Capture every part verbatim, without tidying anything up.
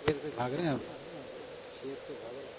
شیر سے بھاگ رہے ہیں آپ؟ شیر سے بھاگ رہے ہیں؟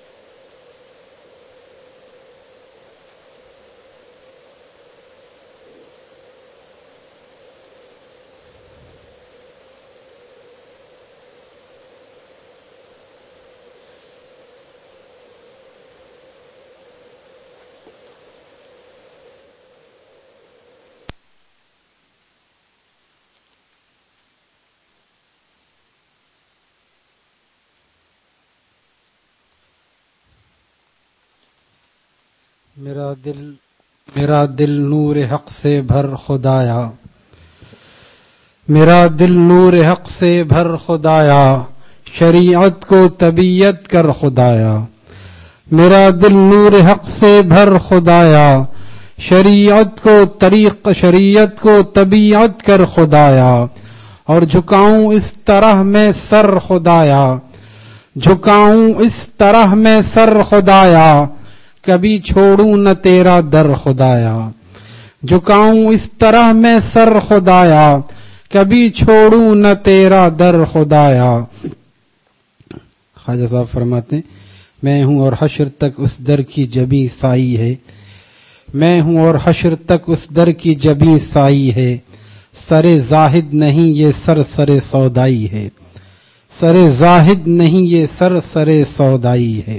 میرا دل میرا دل نور حق سے بھر خدایا، میرا دل نور حق سے بھر خدایا، شریعت کو طبیعت کر خدایا، میرا دل نور حق سے بھر خدایا، شریعت کو طریق شریعت کو طبیعت کر خدایا، اور جھکاؤں اس طرح میں سر خدایا، جھکاؤں اس طرح میں سر خدایا، کبھی چھوڑوں نہ تیرا در خدایا، جھکاؤں اس طرح میں سر خدایا، کبھی چھوڑوں نہ تیرا در خدایا۔ خواجہ صاحب فرماتے ہیں میں ہوں اور حشر تک اس در کی جبیں سائی ہے، میں ہوں اور حشر تک اس در کی جبیں سائی ہے، سر زاہد نہیں یہ سر سر سودائی ہے، سر زاہد نہیں یہ سر سر سودائی ہے۔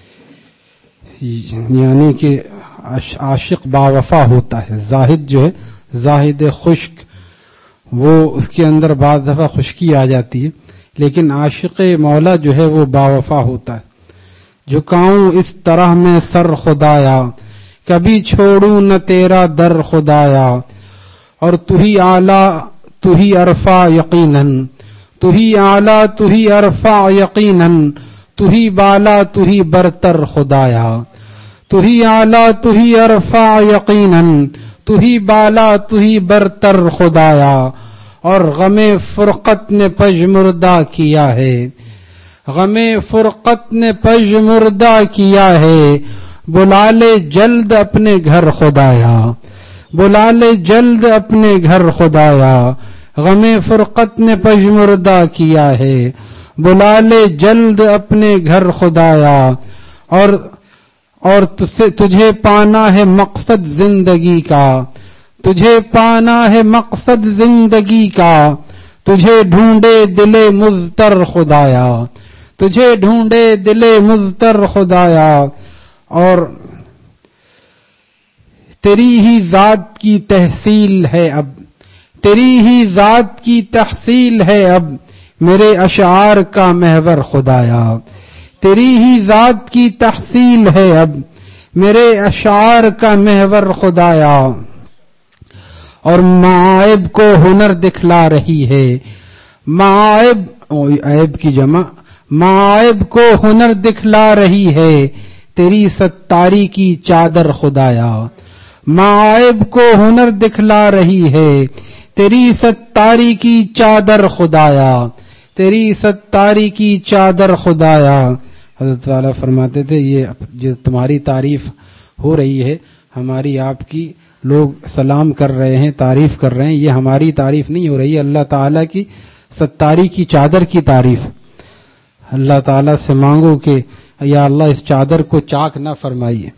یعنی کہ عاشق باوفا ہوتا ہے، زاہد جو ہے زاہد خشک، وہ اس کے اندر بعض دفعہ خشکی آ جاتی ہے، لیکن عاشق مولا جو ہے وہ باوفا ہوتا ہے۔ جھکاؤں اس طرح میں سر خدایا، کبھی چھوڑوں نہ تیرا در خدایا، اور تو ہی اعلیٰ تو ہی عرفا یقیناً، تو ہی اعلیٰ تو ہی عرفا یقیناً، تو ہی بالا تو ہی برتر خدایا، تو ہی اعلیٰ تو ہی عرفا یقیناً، تو ہی بالا تو ہی برتر خدایا، اور غم فرقت نے پژمردہ کیا ہے، غم فرقت نے پژمردہ کیا ہے، بلا لے جلد اپنے گھر خدایا، بلا لے جلد اپنے گھر خدایا، غم فرقت نے پژمردہ کیا ہے، بلا لے جلد اپنے گھر خدایا، اور اور تجھے پانا ہے مقصد زندگی کا، تجھے پانا ہے مقصد زندگی کا، تجھے ڈھونڈے دل مضطر خدایا، تجھے ڈھونڈے دل مضطر خدایا، اور تیری ہی ذات کی تحصیل ہے اب، تیری ہی ذات کی تحصیل ہے اب، میرے اشعار کا محور خدایا، تیری ہی ذات کی تحصیل ہے اب، میرے اشعار کا محور خدایا، اور معائب کو ہنر دکھلا رہی ہے، معائب عیب کی جمع، معائب کو ہنر دکھلا رہی ہے، تیری ستاری کی چادر خدایا، معائب کو ہنر دکھلا رہی ہے، تیری ستاری کی چادر خدایا، تیری ستاری کی چادر خدایا۔ حضرت والا فرماتے تھے یہ جو تمہاری تعریف ہو رہی ہے، ہماری آپ کی لوگ سلام کر رہے ہیں، تعریف کر رہے ہیں، یہ ہماری تعریف نہیں ہو رہی ہے، اللہ تعالیٰ کی ستاری کی چادر کی تعریف۔ اللہ تعالیٰ سے مانگو کہ یا اللہ اس چادر کو چاک نہ فرمائیے۔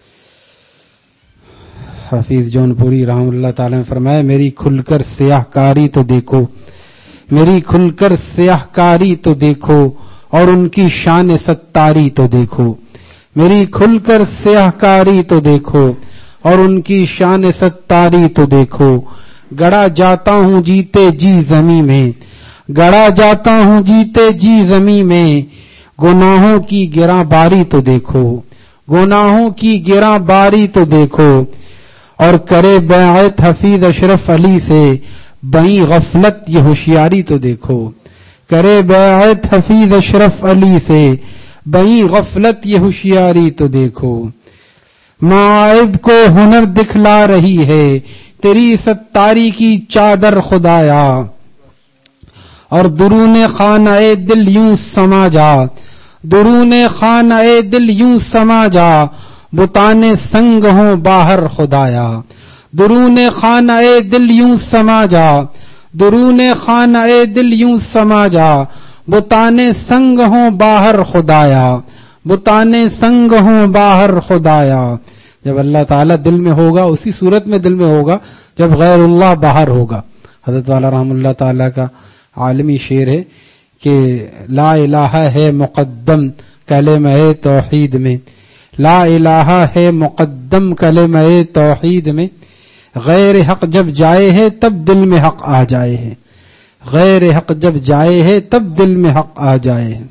حفیظ جون پوری رحمۃ اللہ تعالیٰ نے فرمایا میری کھل کر سیاہ کاری تو دیکھو، میری کھل کر سیاہ کاری تو دیکھو، اور ان کی شان ستاری تو دیکھو، میری کھل کر سیاہ کاری تو دیکھو، اور ان کی شان ستاری تو دیکھو، گڑا جاتا ہوں جیتے جی زمیں میں، گڑا جاتا ہوں جیتے جی زمیں میں، گناہوں کی گراں باری تو دیکھو، گناہوں کی گراں باری تو دیکھو، اور کرے بیعت حفیظ اشرف علی سے بہیں غفلت یہ ہوشیاری تو دیکھو، کرے بیعت حفیظ اشرف علی سے بہیں غفلت یہ ہوشیاری تو دیکھو، معائب کو ہنر دکھلا رہی ہے، تیری ستاری کی چادر خدایا، اور درون خانہ دل یوں سما جا، درون خانہ دل یوں سما جا، بتانے سنگ ہوں باہر خدایا، درون خانہ دل یوں سما جا، درون خانہ دل یوں سما جا، بتانے سنگ ہوں باہر خدایا، بتانے سنگ ہوں باہر خدایا. جب اللہ تعالیٰ دل میں ہوگا اسی صورت میں دل میں ہوگا جب غیر اللہ باہر ہوگا. حضرت والا رحم اللہ تعالیٰ کا عالمی شعر ہے کہ لا الہ ہے مقدم کلمہ توحید میں، لا الہ ہے مقدم کلمہ توحید میں، غیر حق جب جائے ہے تب دل میں حق آ جائے ہے، غیر حق جب جائے ہے تب دل میں حق آ جائے ہے.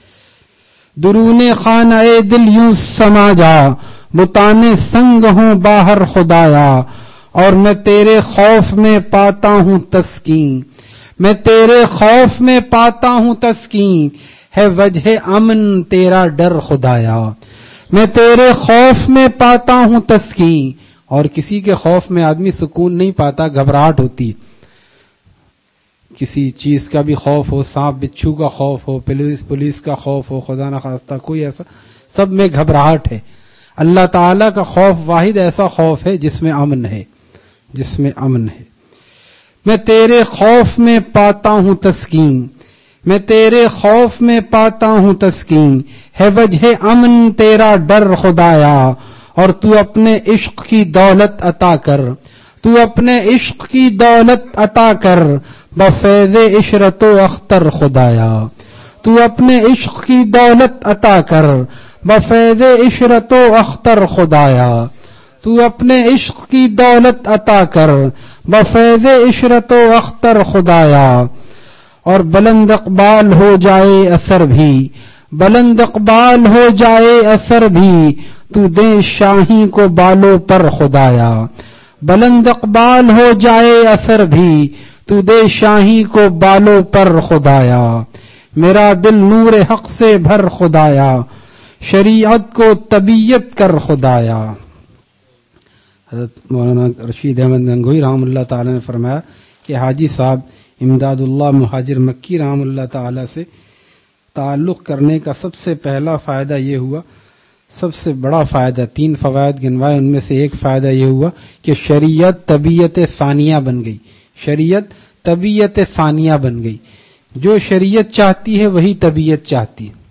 درون خانہ دل یوں سما جا، بتانے سنگ ہوں باہر خدایا، اور میں تیرے خوف میں پاتا ہوں تسکین، میں تیرے خوف میں پاتا ہوں تسکین، ہے وجہ امن تیرا ڈر خدایا. میں تیرے خوف میں پاتا ہوں تسکین. اور کسی کے خوف میں آدمی سکون نہیں پاتا، گھبراہٹ ہوتی ہے. کسی چیز کا بھی خوف ہو، سانپ بچھو کا خوف ہو، پولیس پولیس کا خوف ہو، خدا نہ خواستہ کوئی ایسا، سب میں گھبراہٹ ہے. اللہ تعالیٰ کا خوف واحد ایسا خوف ہے جس میں امن ہے، جس میں امن ہے. میں تیرے خوف میں پاتا ہوں تسکین، میں تیرے خوف میں پاتا ہوں تسکین، ہے وجہ امن تیرا ڈر خدایا. اور تو اپنے عشق کی دولت عطا کر، تو اپنے عشق کی دولت عطا کر، بفیض عشرت و اختر خدایا. تو اپنے عشق کی دولت عطا کر، بفیض عشرت و اختر خدایا. تو اپنے عشق کی دولت عطا کر، بفیض عشرت و اختر خدایا. اور بلند اقبال ہو جائے اثر بھی، بلند اقبال ہو جائے اثر بھی، تو دے شاہی کو بالوں پر خدایا. بلند اقبال ہو جائے اثر بھی، تو دے شاہی کو بالوں پر خدایا. میرا دل نور حق سے بھر خدایا، شریعت کو طبیعت کر خدایا. حضرت مولانا رشید احمد گنگوئی رحم اللہ تعالی نے فرمایا کہ حاجی صاحب امداد اللہ مہاجر مکی رحم اللہ تعالی سے تعلق کرنے کا سب سے پہلا فائدہ یہ ہوا، سب سے بڑا فائدہ، تین فوائد گنوائے، ان میں سے ایک فائدہ یہ ہوا کہ شریعت طبیعت ثانیہ بن گئی. شریعت طبیعت ثانیہ بن گئی. جو شریعت چاہتی ہے وہی طبیعت چاہتی ہے.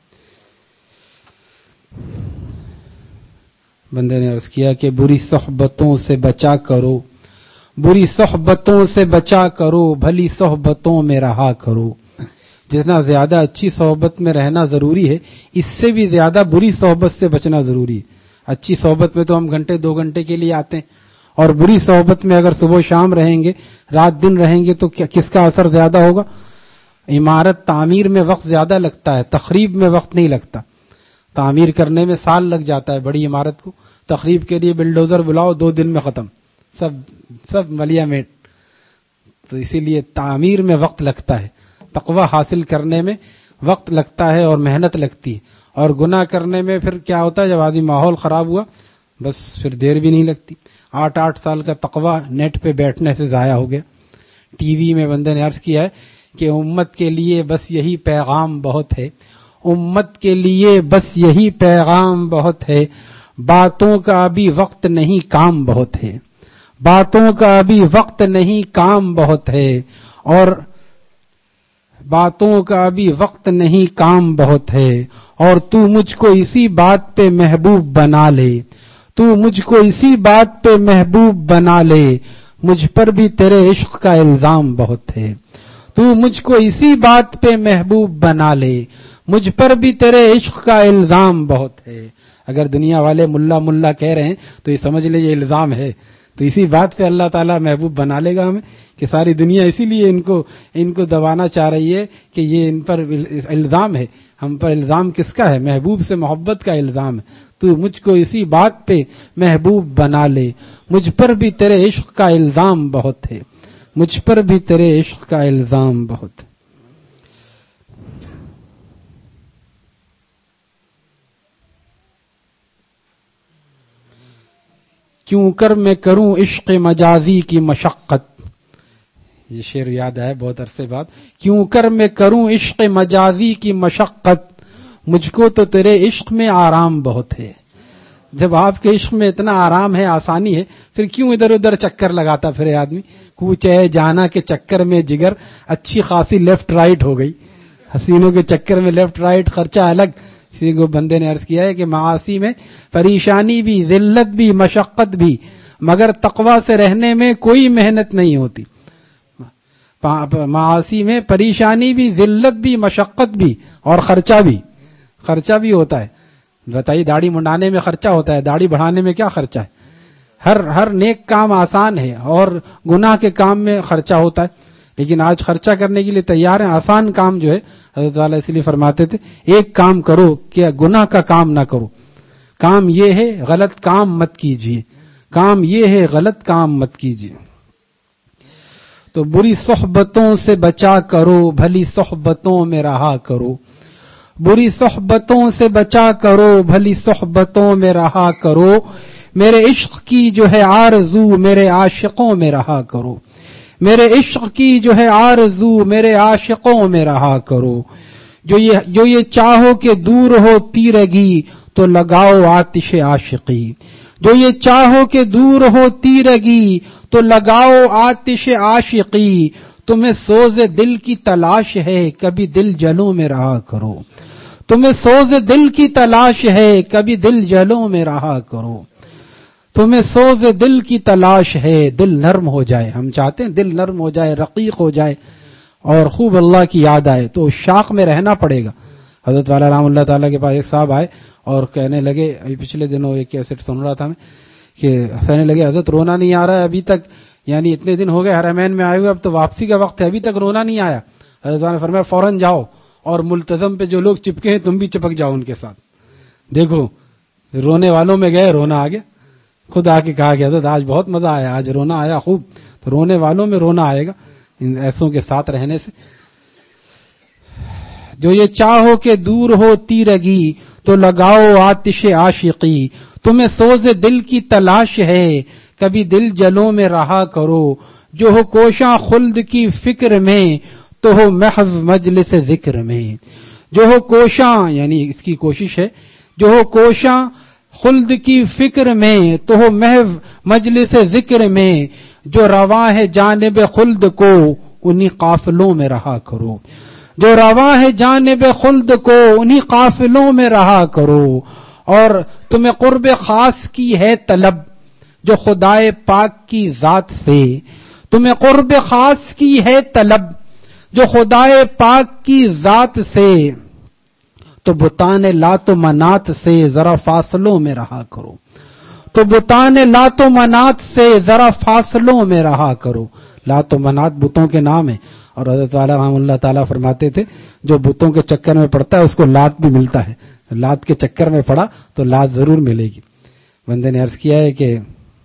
بندے نے عرض کیا کہ بری صحبتوں سے بچا کرو، بری صحبتوں سے بچا کرو، بھلی صحبتوں میں رہا کرو. جتنا زیادہ اچھی صحبت میں رہنا ضروری ہے، اس سے بھی زیادہ بری صحبت سے بچنا ضروری ہے. اچھی صحبت میں تو ہم گھنٹے دو گھنٹے کے لیے آتے ہیں، اور بری صحبت میں اگر صبح شام رہیں گے، رات دن رہیں گے، تو کس کا اثر زیادہ ہوگا؟ عمارت تعمیر میں وقت زیادہ لگتا ہے، تخریب میں وقت نہیں لگتا. تعمیر کرنے میں سال لگ جاتا ہے بڑی عمارت کو، تخریب کے لیے بلڈوزر بلاؤ، دو دن میں ختم، سب سب ملیا میٹ. تو اسی لیے تعمیر میں وقت لگتا ہے، تقوی حاصل کرنے میں وقت لگتا ہے اور محنت لگتی ہے. اور گناہ کرنے میں پھر کیا ہوتا ہے، جب آدمی ماحول خراب ہوا بس پھر دیر بھی نہیں لگتی. آٹھ آٹھ سال کا تقوی نیٹ پہ بیٹھنے سے ضائع ہو گیا. ٹی وی میں بندے نے عرض کیا ہے کہ امت کے لیے بس یہی پیغام بہت ہے، امت کے لیے بس یہی پیغام بہت ہے، باتوں کا ابھی وقت نہیں کام بہت ہے، باتوں کا ابھی وقت نہیں کام بہت ہے، اور باتوں کا ابھی وقت نہیں کام بہت ہے، اور تو مجھ کو اسی بات پہ محبوب بنا لے، تو مجھ کو اسی بات پہ محبوب بنا لے، مجھ پر بھی تیرے عشق کا الزام بہت ہے، تو مجھ کو اسی بات پہ محبوب بنا لے، مجھ پر بھی تیرے عشق کا الزام بہت ہے. اگر دنیا والے ملا ملا کہہ رہے ہیں تو یہ سمجھ لے یہ الزام ہے. تو اسی بات پہ اللہ تعالیٰ محبوب بنا لے گا ہمیں، کہ ساری دنیا اسی لیے ان کو ان کو دبانا چاہ رہی ہے کہ یہ ان پر الزام ہے. ہم پر الزام کس کا ہے؟ محبوب سے محبت کا الزام ہے. تو مجھ کو اسی بات پہ محبوب بنا لے، مجھ پر بھی تیرے عشق کا الزام بہت ہے، مجھ پر بھی تیرے عشق کا الزام بہت ہے. کیوں کر میں کروں عشق مجازی کی مشقت، یہ شعر یاد ہے بہت عرصے بعد. کیوں کر میں کروں عشق مجازی کی مشقت، مجھ کو تو تیرے عشق میں آرام بہت ہے. جب آپ کے عشق میں اتنا آرام ہے، آسانی ہے، پھر کیوں ادھر ادھر چکر لگاتا پھرے آدمی؟ کوچے جانا کے چکر میں جگر اچھی خاصی لیفٹ رائٹ ہو گئی. حسینوں کے چکر میں لیفٹ رائٹ خرچہ الگ. کسی کو بندے نے عرض کیا ہے کہ معاصی میں پریشانی بھی، ذلت بھی، مشقت بھی، مگر تقوی سے رہنے میں کوئی محنت نہیں ہوتی. معاصی میں پریشانی بھی، ذلت بھی، مشقت بھی، اور خرچہ بھی. خرچہ بھی ہوتا ہے. بتائیے داڑھی منڈانے میں خرچہ ہوتا ہے، داڑھی بڑھانے میں کیا خرچہ ہے؟ ہر ہر نیک کام آسان ہے اور گناہ کے کام میں خرچہ ہوتا ہے. لیکن آج خرچہ کرنے کے لیے تیار ہیں. آسان کام جو ہے حضرت والا اس لیے فرماتے تھے ایک کام کرو کہ گناہ کا کام نہ کرو. کام یہ ہے غلط کام مت کیجیے. کام یہ ہے غلط کام مت کیجیے. تو بری صحبتوں سے بچا کرو، بھلی صحبتوں میں رہا کرو. بری صحبتوں سے بچا کرو، بھلی صحبتوں میں رہا کرو. میرے عشق کی جو ہے آرزو میرے عاشقوں میں رہا کرو. میرے عشق کی جو ہے آرزو میرے عاشقوں میں رہا کرو. جو یہ جو یہ چاہو کہ دور ہو تیرگی تو لگاؤ آتش عاشقی. جو یہ چاہو کہ دور ہو تیرگی تو لگاؤ آتش عاشقی. تمہیں سوز دل کی تلاش ہے کبھی دل جلوں میں رہا کرو. تمہیں سوز دل کی تلاش ہے کبھی دل جلوں میں رہا کرو. تمہیں سوز دل کی تلاش ہے دل نرم ہو جائے. ہم چاہتے ہیں دل نرم ہو جائے، رقیق ہو جائے اور خوب اللہ کی یاد آئے، تو شاق میں رہنا پڑے گا. حضرت والا رحم اللہ تعالیٰ کے پاس ایک صاحب آئے اور کہنے لگے، پچھلے دنوں ایک کیسٹ سن رہا تھا میں، کہ کہنے لگے حضرت رونا نہیں آ رہا ہے ابھی تک، یعنی اتنے دن ہو گئے حرمین میں آئے ہوئے، اب تو واپسی کا وقت ہے، ابھی تک رونا نہیں آیا. حضرت والا نے فرمایا فوراً جاؤ اور ملتزم پہ جو لوگ چپکے ہیں تم بھی چپک جاؤ ان کے ساتھ. دیکھو رونے والوں میں گئے، رونا آ گیا. خود آ کے کہا کہ حضرت آج بہت مزہ آیا، آج رونا آیا خوب. تو رونے والوں میں رونا آئے گا ان ایسوں کے ساتھ رہنے سے. جو یہ چاہو کہ دور ہو تیرگی تو لگاؤ آتش عاشقی. تمہیں سوز دل کی تلاش ہے کبھی دل جلوں میں رہا کرو. جو ہو کوشاں خلد کی فکر میں تو ہو محض مجلس ذکر میں. جو ہو کوشاں یعنی اس کی کوشش ہے، جو ہو کوشاں خلد کی فکر میں تو ہو محض مجلس ذکر میں. جو رواں ہے جانب خلد کو انہی قافلوں میں رہا کرو. جو رواں ہے جانب خلد کو انہی قافلوں میں رہا کرو. اور تمہیں قرب خاص کی ہے طلب جو خدائے پاک کی ذات سے. تمہیں قرب خاص کی ہے طلب جو خدائے پاک کی ذات سے. تو بتان لات و منات سے ذرا فاصلوں میں رہا کرو. تو بتان لات و منات سے ذرا فاصلوں میں رہا کرو. لات و منات بتوں کے نام ہیں، اور حضرت والا رحمہ اللہ تعالیٰ فرماتے تھے جو بتوں کے چکر میں پڑتا ہے اس کو لات بھی ملتا ہے. لات کے چکر میں پڑا تو لات ضرور ملے گی. بندے نے عرض کیا ہے کہ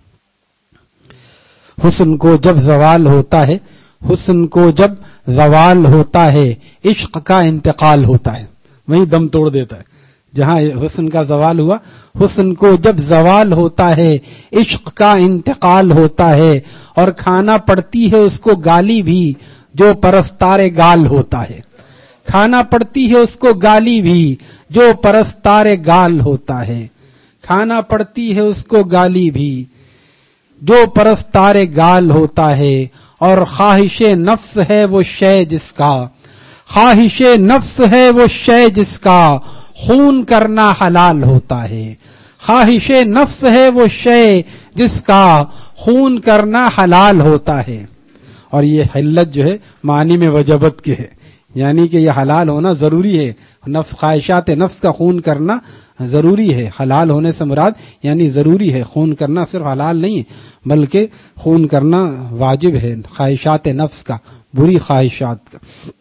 حسن کو جب زوال ہوتا ہے، حسن کو جب زوال ہوتا ہے عشق کا انتقال ہوتا ہے. وہیں دم توڑ دیتا ہے. جہاں حسن کا زوال ہوا، حسن کو جب زوال ہوتا ہے عشق کا انتقال ہوتا ہے. اور کھانا پڑتی ہے اس کو گالی بھی جو پرستار گال ہوتا ہے. کھانا پڑتی ہے اس کو گالی بھی جو پرستار گال ہوتا ہے. کھانا پڑتی ہے اس کو گالی بھی جو پرستار گال ہوتا ہے. اور خواہش نفس ہے وہ شے جس کا، خواہش نفس ہے وہ شے جس کا خون کرنا حلال ہوتا ہے. خواہش نفس ہے وہ شے جس کا خون کرنا حلال ہوتا ہے. اور یہ حلت جو ہے معنی میں وجبت کے ہے، یعنی کہ یہ حلال ہونا ضروری ہے. نفس خواہشات نفس کا خون کرنا ضروری ہے. حلال ہونے سے مراد یعنی ضروری ہے. خون کرنا صرف حلال نہیں ہے بلکہ خون کرنا واجب ہے خواہشات نفس کا، بری خواہشات کا.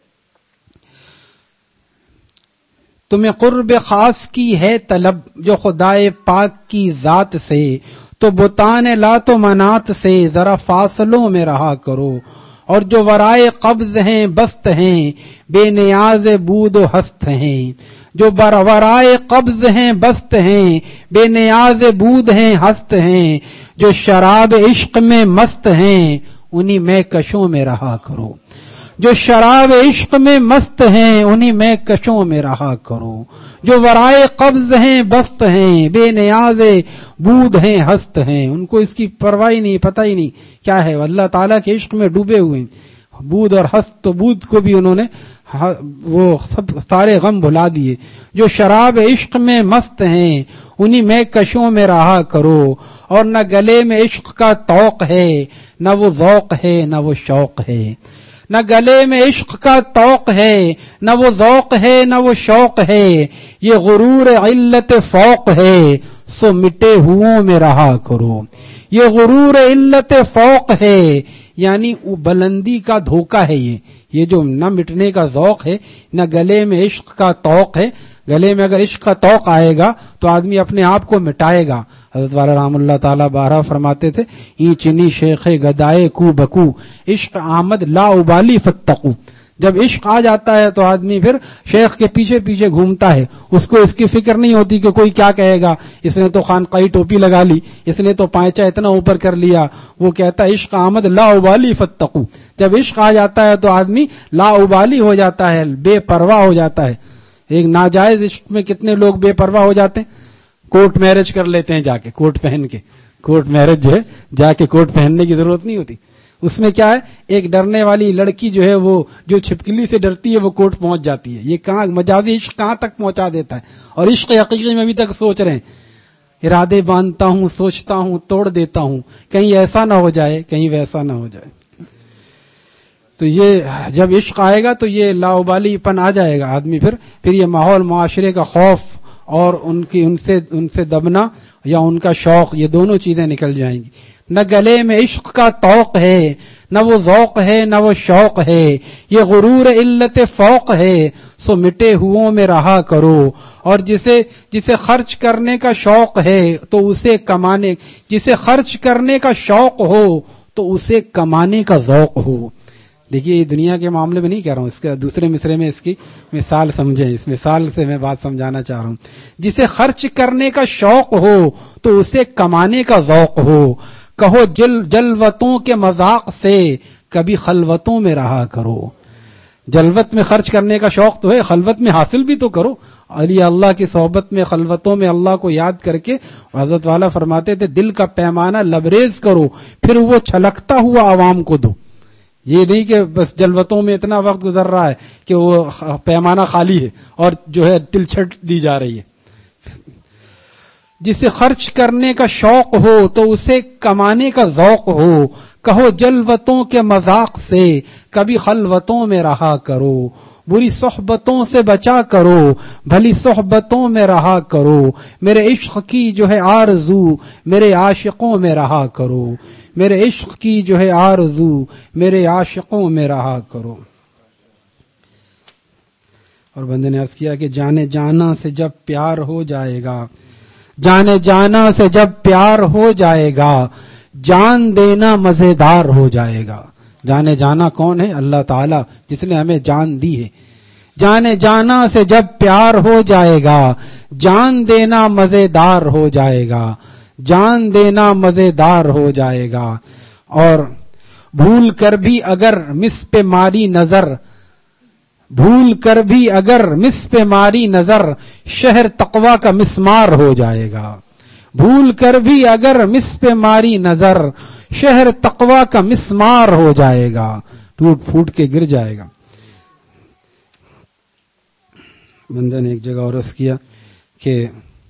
تمہیں قرب خاص کی ہے طلب جو خدائے پاک کی ذات سے. تو بتان لات و منات سے ذرا فاصلوں میں رہا کرو. اور جو ورائے قبض ہیں بست ہیں بے نیاز بود و ہست ہیں. جو ورائے قبض ہیں بست ہیں بے نیاز بود ہیں ہست ہیں. جو شراب عشق میں مست ہیں انہی میں کشوں میں رہا کرو. جو شراب عشق میں مست ہیں انہی میں کشوں میں رہا کرو. جو ورائے قبض ہیں بست ہیں بے نیاز بود ہیں ہست ہیں. ان کو اس کی پرواہ نہیں، پتہ ہی نہیں کیا ہے، اللہ تعالیٰ کے عشق میں ڈوبے ہوئے ہیں. بود اور ہست، تو بود کو بھی انہوں نے وہ سب سارے غم بھلا دیے. جو شراب عشق میں مست ہیں انہی میں کشوں میں رہا کرو، اور نہ گلے میں عشق کا طوق ہے نہ وہ ذوق ہے نہ وہ شوق ہے. نہ گلے میں عشق کا طوق ہے نہ وہ ذوق ہے نہ وہ شوق ہے، یہ غرور علت فوق ہے سو مٹے ہوں میں رہا کرو. یہ غرور علت فوق ہے، یعنی بلندی کا دھوکہ ہے. یہ یہ جو نہ مٹنے کا ذوق ہے نہ گلے میں عشق کا طوق ہے. گلے میں اگر عشق کا طوق آئے گا تو آدمی اپنے آپ کو مٹائے گا. حضرت والا رحم اللہ تعالیٰ بارہ فرماتے تھے، ای چنی شیخ گدائے کو بکو عشق آمد لا ابالی فتقو. جب عشق آ جاتا ہے تو آدمی پھر شیخ کے پیچھے پیچھے گھومتا ہے، اس کو اس کی فکر نہیں ہوتی کہ کوئی کیا کہے گا، اس نے تو خانقاہی ٹوپی لگا لی، اس نے تو پائچہ اتنا اوپر کر لیا. وہ کہتا ہے عشق آمد لا ابالی فتقو. جب عشق آ جاتا ہے تو آدمی لا ابالی ہو جاتا ہے، بے پرواہ ہو جاتا ہے. ایک ناجائز عشق میں کتنے لوگ بے پرواہ ہو جاتے ہیں، کوٹ میرج کر لیتے ہیں جا کے، کوٹ پہن کے. کوٹ میرج جو ہے جا کے کوٹ پہننے کی ضرورت نہیں ہوتی. اس میں کیا ہے، ایک ڈرنے والی لڑکی جو ہے وہ جو چھپکلی سے ڈرتی ہے وہ کوٹ پہنچ جاتی ہے. یہ کہاں مجازی عشق کہاں تک پہنچا دیتا ہے. اور عشق حقیقی میں ابھی تک سوچ رہے ہیں، ارادے باندھتا ہوں سوچتا ہوں توڑ دیتا ہوں، کہیں ایسا نہ ہو جائے کہیں ویسا نہ ہو جائے. تو یہ جب عشق آئے گا تو یہ لاابالی پن آ جائے گا آدمی، پھر پھر یہ ماحول معاشرے کا خوف اور ان کی ان سے ان سے دبنا یا ان کا شوق، یہ دونوں چیزیں نکل جائیں گی. نہ گلے میں عشق کا طوق ہے نہ وہ ذوق ہے نہ وہ شوق ہے، یہ غرور علت فوق ہے سو مٹے ہوں میں رہا کرو. اور جسے جسے خرچ کرنے کا شوق ہے تو اسے کمانے جسے خرچ کرنے کا شوق ہو تو اسے کمانے کا ذوق ہو. دیکھیے یہ دنیا کے معاملے میں نہیں کہہ رہا ہوں، اس کے دوسرے مصرے میں اس کی مثال سمجھیں. اس مثال سے میں بات سمجھانا چاہ رہا ہوں. جسے خرچ کرنے کا شوق ہو تو اسے کمانے کا ذوق ہو. کہو جل جلوتوں کے مذاق سے کبھی خلوتوں میں رہا کرو. جلوت میں خرچ کرنے کا شوق تو ہے، خلوت میں حاصل بھی تو کرو. علی اللہ کی صحبت میں خلوتوں میں اللہ کو یاد کر کے حضرت والا فرماتے تھے دل کا پیمانہ لبریز کرو، پھر وہ چھلکتا ہوا عوام کو دو. یہ نہیں کہ بس جلوتوں میں اتنا وقت گزر رہا ہے کہ وہ پیمانہ خالی ہے اور جو ہے تلچھٹ دی جا رہی ہے. جسے خرچ کرنے کا شوق ہو تو اسے کمانے کا ذوق ہو. کہو جلوتوں کے مذاق سے کبھی خلوتوں میں رہا کرو. بری صحبتوں سے بچا کرو بھلی صحبتوں میں رہا کرو. میرے عشق کی جو ہے آرزو میرے عاشقوں میں رہا کرو. میرے عشق کی جو ہے آرزو میرے عاشقوں میں رہا کرو. اور بندے نے عرض کیا کہ جانے جانا سے جب پیار ہو جائے گا، جانے جانا سے جب پیار ہو جائے گا، جان دینا مزیدار ہو جائے گا. جانے جانا کون ہے؟ اللہ تعالیٰ جس نے ہمیں جان دی ہے. جانے جانا سے جب پیار ہو جائے گا، جان دینا مزیدار ہو جائے گا، جان دینا مزیدار ہو جائے گا. اور بھول کر بھی اگر مس پہ ماری نظر بھول کر بھی اگر مس پہ ماری نظر شہر تقوی کا مسمار ہو جائے گا. بھول کر بھی اگر مس پہ ماری نظر شہر تقوی کا مسمار ہو جائے گا، ٹوٹ پھوٹ کے گر جائے گا. بندہ نے ایک جگہ اور عرض کیا کہ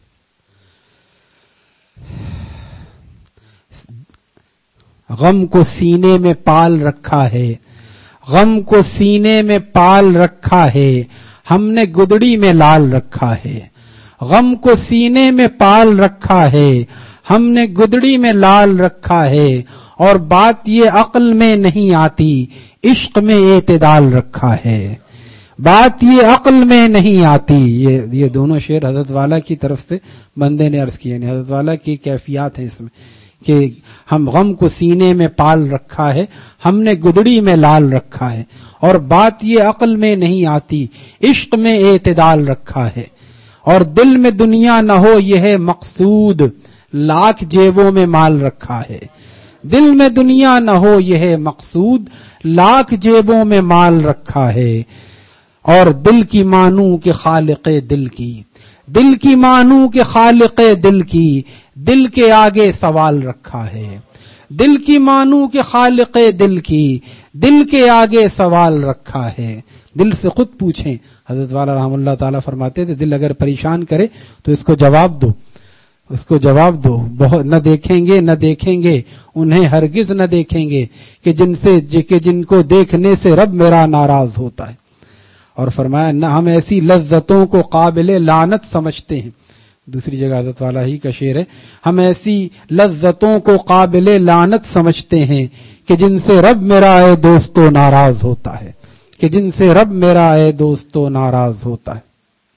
غم کو سینے میں پال رکھا ہے، غم کو سینے میں پال رکھا ہے، ہم نے گدڑی میں لال رکھا ہے. غم کو سینے میں پال رکھا ہے، ہم نے گدڑی میں لال رکھا ہے. اور بات یہ عقل میں نہیں آتی، عشق میں اعتدال رکھا ہے. بات یہ عقل میں نہیں آتی. یہ یہ دونوں شعر حضرت والا کی طرف سے بندے نے عرض کیے. حضرت والا کی کیفیات ہیں اس میں کہ ہم غم کو سینے میں پال رکھا ہے، ہم نے گدڑی میں لال رکھا ہے. اور بات یہ عقل میں نہیں آتی، عشق میں اعتدال رکھا ہے. اور دل میں دنیا نہ ہو یہ ہے مقصود، لاکھ جیبوں میں مال رکھا ہے. دل میں دنیا نہ ہو یہ ہے مقصود، لاکھ جیبوں میں مال رکھا ہے. اور دل کی مانو کہ خالق دل کی، دل کی مانو کہ خالق دل کی، دل کے آگے سوال رکھا ہے. دل کی مانوں کہ خالق دل کی دل کے آگے سوال رکھا ہے. دل سے خود پوچھیں. حضرت والا رحم اللہ تعالیٰ فرماتے تھے دل اگر پریشان کرے تو اس کو جواب دو, اس کو جواب دو. بہت نہ دیکھیں گے نہ دیکھیں گے انہیں ہرگز نہ دیکھیں گے کہ جن سے کہ جن کو دیکھنے سے رب میرا ناراض ہوتا ہے. اور فرمایا نہ ہم ایسی لذتوں کو قابل لعنت سمجھتے ہیں. دوسری جگہ حضرت والا ہی کا شعر ہے, ہم ایسی لذتوں کو قابل لعنت سمجھتے ہیں کہ جن سے رب میرا اے دوستو ناراض ہوتا ہے, کہ جن سے رب میرا اے دوستو ناراض ہوتا ہے.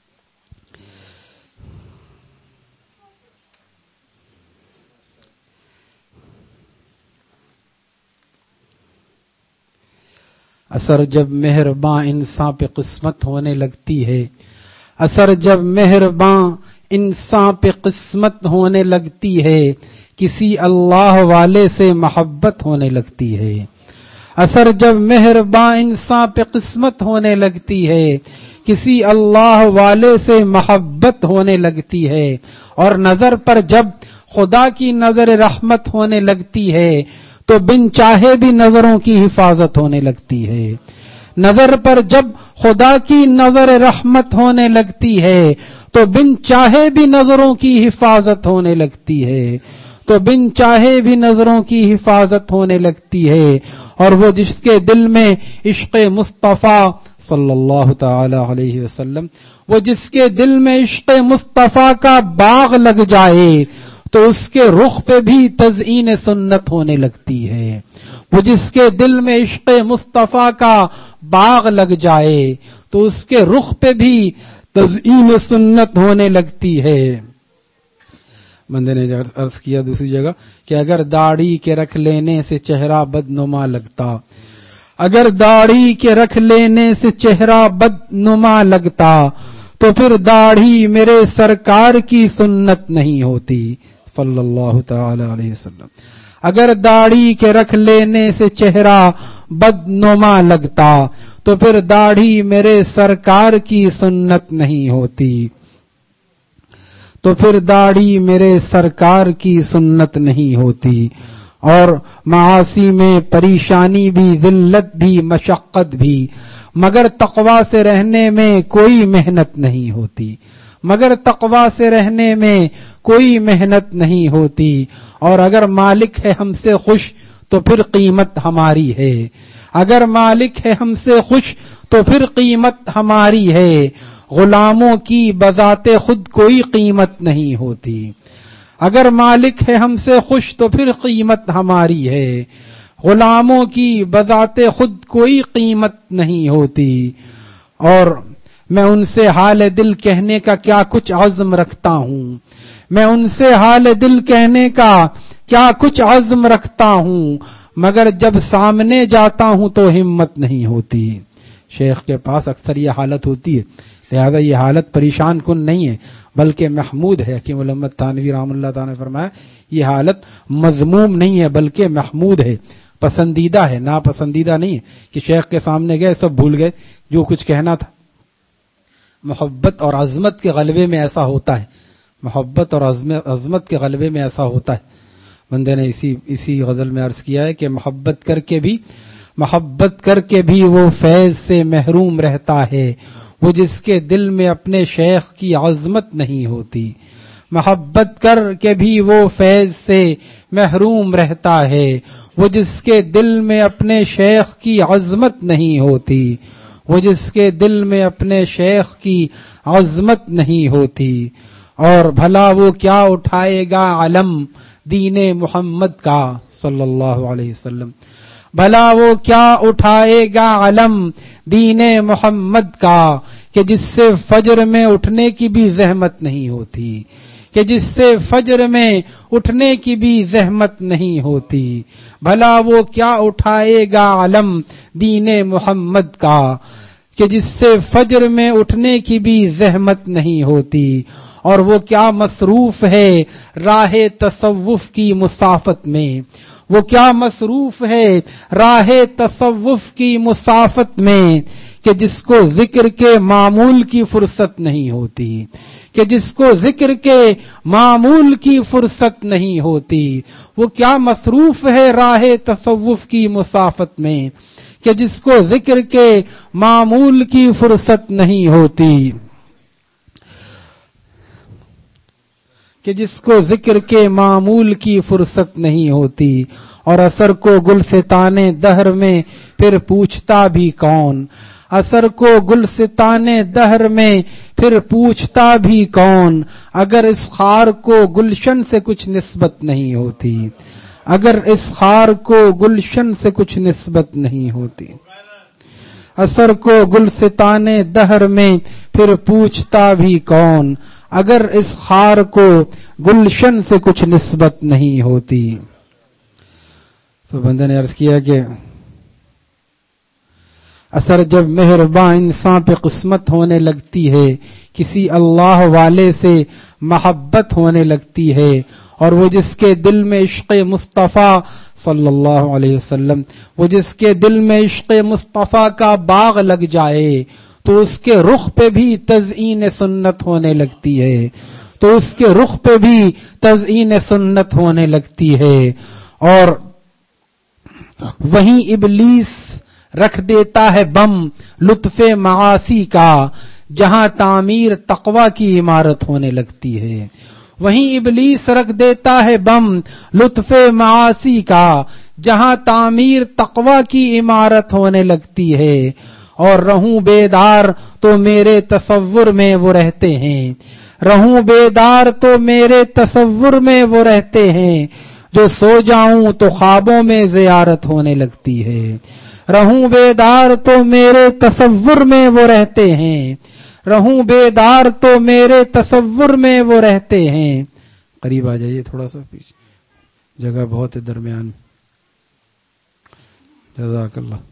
اثر جب مہرباں انسان پہ قسمت ہونے لگتی ہے, اثر جب مہرباں انسان پہ قسمت ہونے لگتی ہے, کسی اللہ والے سے محبت ہونے لگتی ہے. اثر جب مہرباں انسان پہ قسمت ہونے لگتی ہے, کسی اللہ والے سے محبت ہونے لگتی ہے. اور نظر پر جب خدا کی نظر رحمت ہونے لگتی ہے تو بن چاہے بھی نظروں کی حفاظت ہونے لگتی ہے. نظر پر جب خدا کی نظر رحمت ہونے لگتی ہے تو بن چاہے بھی نظروں کی حفاظت ہونے لگتی ہے, تو بن چاہے بھی نظروں کی حفاظت ہونے لگتی ہے. اور وہ جس کے دل میں عشق مصطفیٰ صلی اللہ تعالی علیہ وسلم, وہ جس کے دل میں عشق مصطفیٰ کا باغ لگ جائے تو اس کے رخ پہ بھی تزئین سنت ہونے لگتی ہے. وہ جس کے دل میں عشق مصطفیٰ کا باغ لگ جائے تو اس کے رخ پہ بھی تزئین سنت ہونے لگتی ہے. بندے نے عرض کیا دوسری جگہ کہ اگر داڑھی کے رکھ لینے سے چہرہ بدنما لگتا, اگر داڑھی کے رکھ لینے سے چہرہ بدنما لگتا تو پھر داڑھی میرے سرکار کی سنت نہیں ہوتی صلی اللہ تعالی علیہ وسلم. اگر داڑھی کے رکھ لینے سے چہرہ بدنما لگتا تو پھر داڑھی میرے سرکار کی سنت نہیں ہوتی, تو پھر داڑھی میرے سرکار کی سنت نہیں ہوتی. اور معاصی میں پریشانی بھی, ذلت بھی, مشقت بھی, مگر تقوی سے رہنے میں کوئی محنت نہیں ہوتی, مگر تقوی سے رہنے میں کوئی محنت نہیں ہوتی. اور اگر مالک ہے ہم سے خوش تو پھر قیمت ہماری ہے, اگر مالک ہے ہم سے خوش تو پھر قیمت ہماری ہے. غلاموں کی بذات خود کوئی قیمت نہیں ہوتی, اگر مالک ہے ہم سے خوش تو پھر قیمت ہماری ہے. غلاموں کی بذات خود کوئی قیمت نہیں ہوتی. اور میں ان سے حال دل کہنے کا کیا کچھ عزم رکھتا ہوں, میں ان سے حال دل کہنے کا کیا کچھ عزم رکھتا ہوں, مگر جب سامنے جاتا ہوں تو ہمت نہیں ہوتی. شیخ کے پاس اکثر یہ حالت ہوتی ہے, لہذا یہ حالت پریشان کن نہیں ہے بلکہ محمود ہے. حکیم علامت تھانوی رحم اللہ تعالیٰ نے فرمایا یہ حالت مذموم نہیں ہے بلکہ محمود ہے, پسندیدہ ہے, ناپسندیدہ نہیں ہے کہ شیخ کے سامنے گئے سب بھول گئے جو کچھ کہنا تھا. محبت اور عظمت کے غلبے میں ایسا ہوتا ہے, محبت اور عظمت کے غلبے میں ایسا ہوتا ہے. بندے نے اسی اسی غزل میں عرض کیا ہے کہ محبت کر کے بھی محبت کر کے بھی وہ فیض سے محروم رہتا ہے, وہ جس کے دل میں اپنے شیخ کی عظمت نہیں ہوتی. محبت کر کے بھی وہ فیض سے محروم رہتا ہے, وہ جس کے دل میں اپنے شیخ کی عظمت نہیں ہوتی, وہ جس کے دل میں اپنے شیخ کی عظمت نہیں ہوتی. اور بھلا وہ کیا اٹھائے گا علم دین محمد کا صلی اللہ علیہ وسلم, بھلا وہ کیا اٹھائے گا علم دین محمد کا کہ جس سے فجر میں اٹھنے کی بھی زحمت نہیں ہوتی, کہ جس سے فجر میں اٹھنے کی بھی زحمت نہیں ہوتی. بھلا وہ کیا اٹھائے گا علم دین محمد کا کہ جس سے فجر میں اٹھنے کی بھی زحمت نہیں ہوتی. اور وہ کیا مصروف ہے راہ تصوف کی مسافت میں, وہ کیا مصروف ہے راہ تصوف کی مسافت میں کہ جس کو ذکر کے معمول کی فرصت نہیں ہوتی، کہ جس کو ذکر کے معمول کی فرصت نہیں ہوتی، وہ کیا مصروف ہے راہ تصوف کی مسافت میں، کہ جس کو ذکر کے معمول کی فرصت نہیں ہوتی، کہ جس کو ذکر کے معمول کی فرصت نہیں ہوتی، اور اثر کو گلستانے دہر میں پھر پوچھتا بھی کون، اثر کو گلستانے دہر میں پھر پوچھتا بھی کون، اگر اس خار کو گلشن سے کچھ نسبت نہیں ہوتی، اگر اس خار کو گلشن سے کچھ نسبت نہیں ہوتی، اثر کو گلستانے دہر میں پھر پوچھتا بھی کون، اگر اس خار کو گلشن سے کچھ نسبت نہیں ہوتی۔ تو بندے نے عرض کیا کہ اثر جب مہرباں انسان پہ قسمت ہونے لگتی ہے، کسی اللہ والے سے محبت ہونے لگتی ہے، اور وہ جس کے دل میں عشق مصطفیٰ صلی اللہ علیہ وسلم، وہ جس کے دل میں عشق مصطفیٰ کا باغ لگ جائے تو اس کے رخ پہ بھی تزئین سنت ہونے لگتی ہے، تو اس کے رخ پہ بھی تزئین سنت ہونے لگتی ہے، اور وہیں ابلیس رکھ دیتا ہے بم لطف معاصی کا، جہاں تعمیر تقوی کی عمارت ہونے لگتی ہے، وہیں ابلیس رکھ دیتا ہے بم لطف معاصی کا، جہاں تعمیر تقوی کی عمارت ہونے لگتی ہے، اور رہوں بیدار تو میرے تصور میں وہ رہتے ہیں، رہوں بیدار تو میرے تصور میں وہ رہتے ہیں، جو سو جاؤں تو خوابوں میں زیارت ہونے لگتی ہے، رہوں بیدار تو میرے تصور میں وہ رہتے ہیں، رہوں بیدار تو میرے تصور میں وہ رہتے ہیں۔ قریب آ جائیے تھوڑا سا، پیچھے جگہ بہت ہے درمیان، جزاک اللہ۔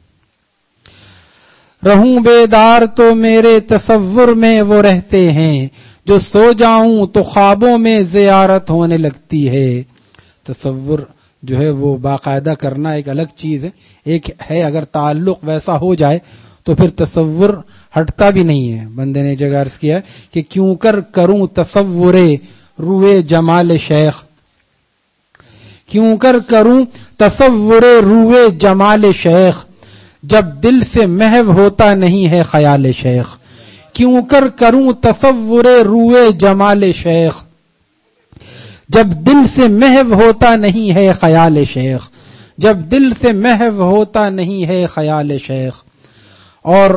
رہوں بیدار تو میرے تصور میں وہ رہتے ہیں، جو سو جاؤں تو خوابوں میں زیارت ہونے لگتی ہے۔ تصور جو ہے وہ باقاعدہ کرنا ایک الگ چیز ہے، ایک ہے اگر تعلق ویسا ہو جائے تو پھر تصور ہٹتا بھی نہیں ہے۔ بندے نے جگہ عرض کیا ہے کہ کیوں کر کروں تصور روئے جمال شیخ، کیوں کر کروں تصور روئے جمال شیخ، جب دل سے محو ہوتا نہیں ہے خیال شیخ، کیوں کر کروں تصور روئے جمال شیخ، جب دل سے محو ہوتا نہیں ہے خیال شیخ، جب دل سے محو ہوتا نہیں ہے خیال شیخ۔ اور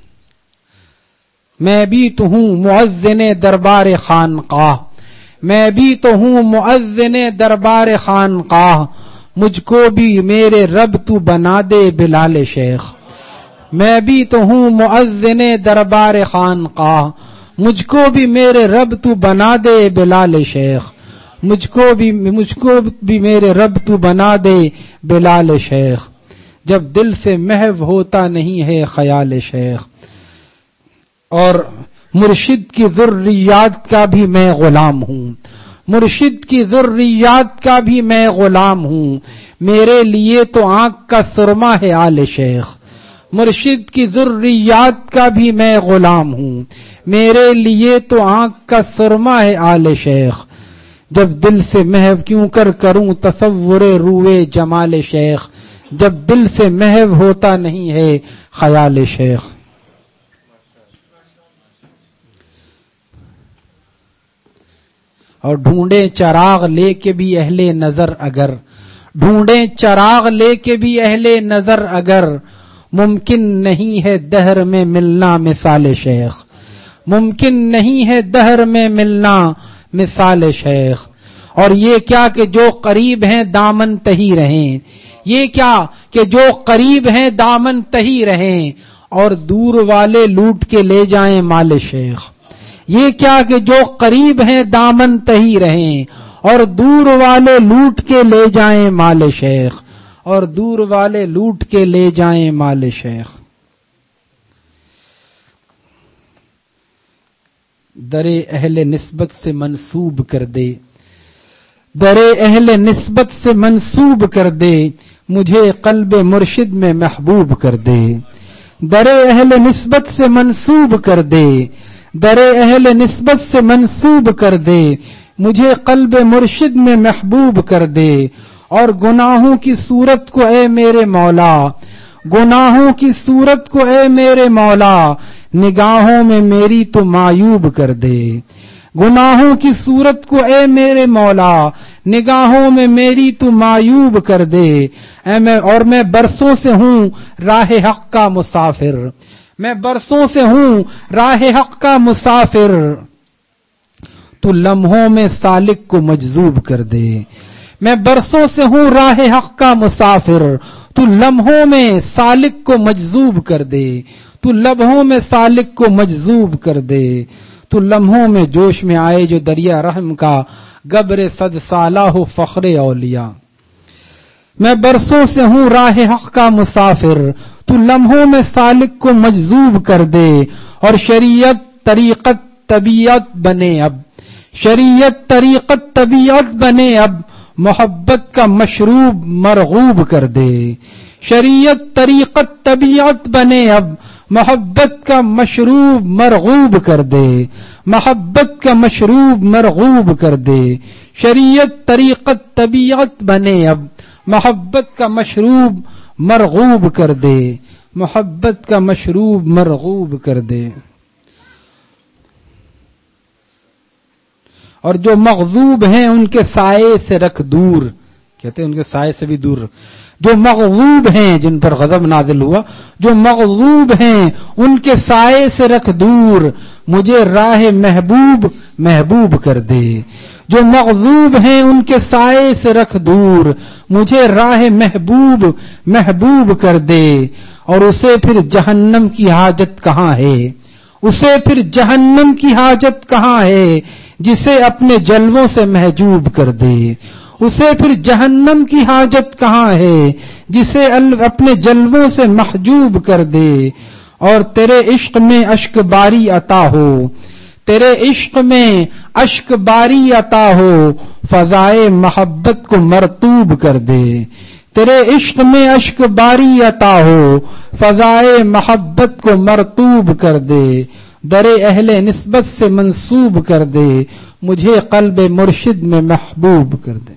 میں بھی تو ہوں مؤذن دربار خانقاہ، میں بھی تو ہوں مؤذن دربار خانقاہ، مجھ کو بھی میرے رب تو بنا دے بلال شیخ، میں بھی تو ہوں مؤذن دربار خانقاہ، مجھ کو بھی میرے رب تو بنا دے بلال شیخ، مجھ کو بھی مجھ کو بھی میرے رب تو بنا دے بلال شیخ، جب دل سے محو ہوتا نہیں ہے خیال شیخ۔ اور مرشد کی ذریات کا بھی میں غلام ہوں، مرشد کی ذریات کا بھی میں غلام ہوں، میرے لیے تو آنکھ کا سرما ہے آل شیخ، مرشد کی ذریات کا بھی میں غلام ہوں، میرے لیے تو آنکھ کا سرما ہے آل شیخ، جب دل سے محو کیوں کر کروں تصور روئے جمال شیخ، جب دل سے محو ہوتا نہیں ہے خیال شیخ۔ اور ڈھونڈے چراغ لے کے بھی اہل نظر اگر، ڈھونڈے چراغ لے کے بھی اہل نظر اگر، ممکن نہیں ہے دہر میں ملنا مثال شیخ، ممکن نہیں ہے دہر میں ملنا مثال شیخ۔ اور یہ کیا کہ جو قریب ہیں دامن تہی رہیں، یہ کیا کہ جو قریب ہیں دامن تہی رہیں، اور دور والے لوٹ کے لے جائیں مال شیخ، یہ کیا کہ جو قریب ہیں دامن تہی رہیں، اور دور والے لوٹ کے لے جائیں مال شیخ، اور دور والے لوٹ کے لے جائیں مال شیخ۔ در اہل نسبت سے منسوب کر دے، در اہل نسبت سے منسوب کر دے، مجھے قلب مرشد میں محبوب کر دے، در اہل نسبت سے منسوب کر دے، در اہل نسبت سے منسوب کر دے، مجھے قلب مرشد میں محبوب کر دے، اور گناہوں کی صورت کو اے میرے مولا، گناہوں کی صورت کو اے میرے مولا، نگاہوں میں میری تو معیوب کر دے، گناہوں کی صورت کو اے میرے مولا، نگاہوں میں میری تو معیوب کر دے، اے میں اور میں برسوں سے ہوں راہ حق کا مسافر، میں برسوں سے ہوں راہ حق کا مسافر، تو لمحوں میں سالک کو مجذوب کر دے، میں برسوں سے ہوں راہ حق کا مسافر، تو لمحوں میں سالک کو مجذوب کر دے، تو لمحوں میں سالک کو مجذوب کر دے، تو لمحوں میں جوش میں آئے جو دریا رحم کا، گبر صد سالہ ہو فخر اولیاء، میں برسوں سے ہوں راہ حق کا مسافر، تو لمحوں میں سالک کو مجذوب کر دے، اور شریعت طریقت طبیعت بنے اب، شریعت طریقت طبیعت بنے اب، محبت کا مشروب مرغوب کر دے، شریعت طریقت طبیعت بنے اب، محبت کا مشروب مرغوب کر دے، محبت کا مشروب مرغوب کر دے، شریعت طریقت طبیعت بنے اب، محبت کا مشروب مرغوب کر دے، محبت کا مشروب مرغوب کر دے۔ اور جو مغضوب ہیں ان کے سائے سے رکھ دور، کہتے ہیں ان کے سائے سے بھی دور رکھ، جو مغضوب ہیں جن پر غضب نازل ہوا، جو مغضوب ہیں ان کے سائے سے رکھ دور، مجھے راہ محبوب محبوب کر دے، جو مغضوب ہیں ان کے سائے سے رکھ دور، مجھے راہ محبوب محبوب کر دے، اور اسے پھر جہنم کی حاجت کہاں ہے، اسے پھر جہنم کی حاجت کہاں ہے، جسے اپنے جلووں سے محجوب کر دے، اسے پھر جہنم کی حاجت کہاں ہے، جسے اپنے جلووں سے محجوب کر دے، اور تیرے عشق میں اشک باری عطا ہو، تیرے عشق میں اشک باری عطا ہو، فضائے محبت کو مرطوب کر دے، تیرے عشق میں اشک باری عطا ہو، فضائے محبت کو مرطوب کر دے، در اہل نسبت سے منسوب کر دے، مجھے قلب مرشد میں محبوب کر دے۔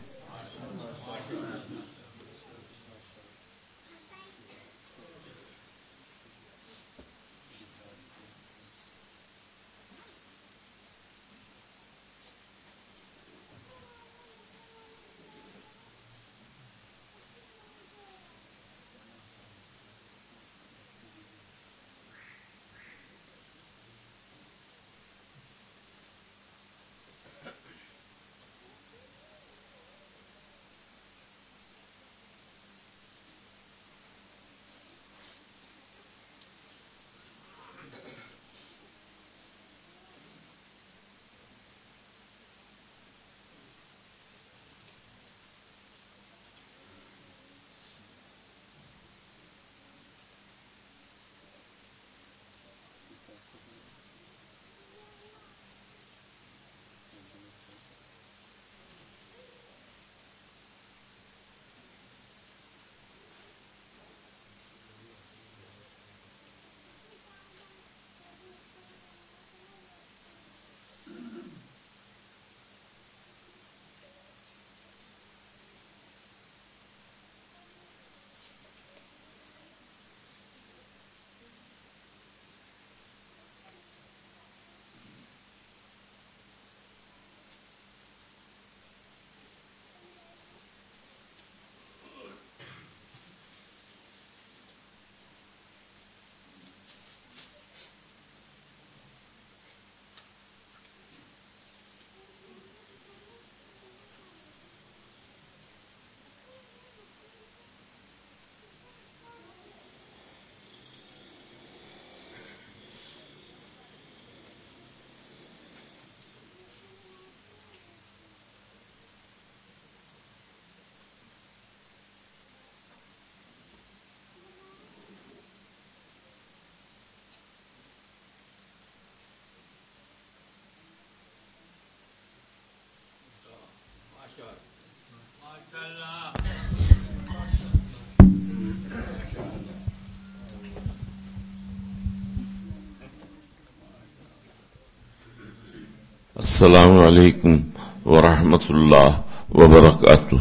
السلام علیکم ورحمۃ اللہ وبرکاتہ.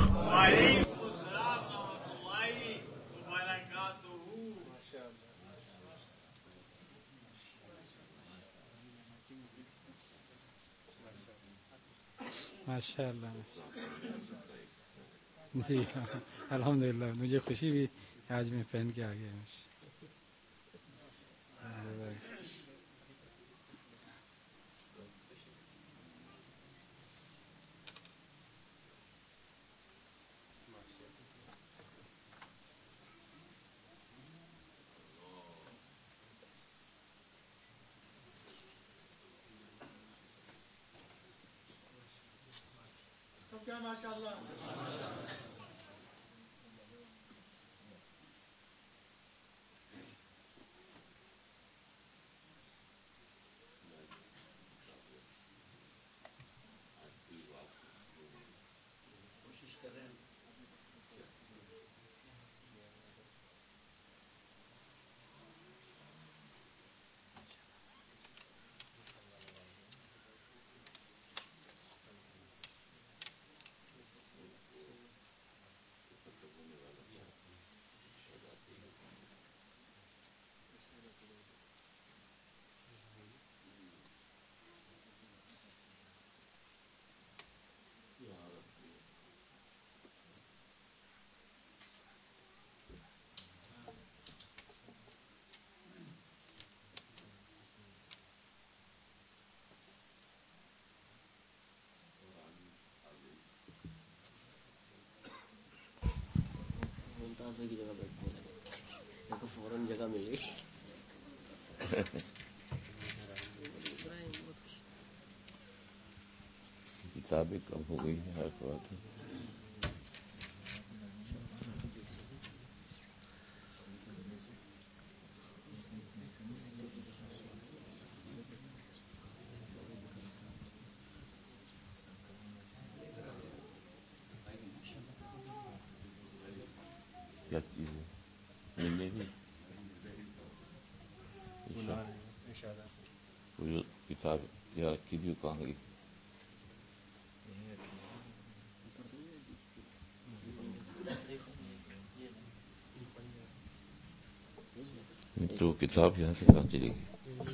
ماشاء اللہ. جی الحمد للہ مجھے خوشی بھی آج میں پہن کے آ گیا. ماشاء اللہ. کوشش کر رہے ہیں. کی جگہ بیٹھتے ہیں تو فوراً جگہ مل گئی. کتابیں کم ہو گئی ہیں ہر بات. کیا چیز ہے ملنے کی وہ کتاب یا رکھی تھی کہاں گئی؟ تو کتاب یہاں سے کہاں چلے گی؟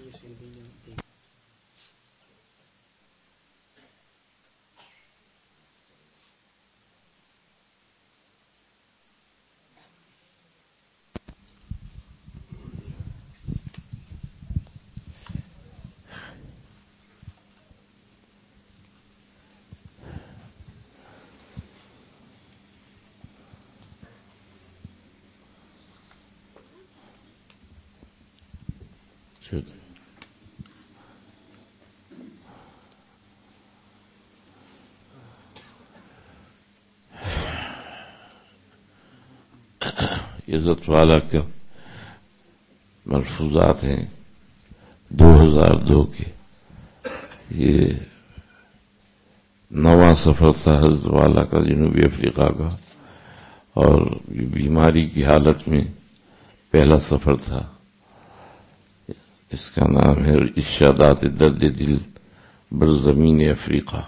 عزت والا کے ملفوظات ہیں دو ہزار دو کے. یہ نواں سفر تھا حضرت والا کا جنوبی افریقہ کا، اور بیماری کی حالت میں پہلا سفر تھا. اس کا نام ہے ارشادات درد دل برزمین افریقہ.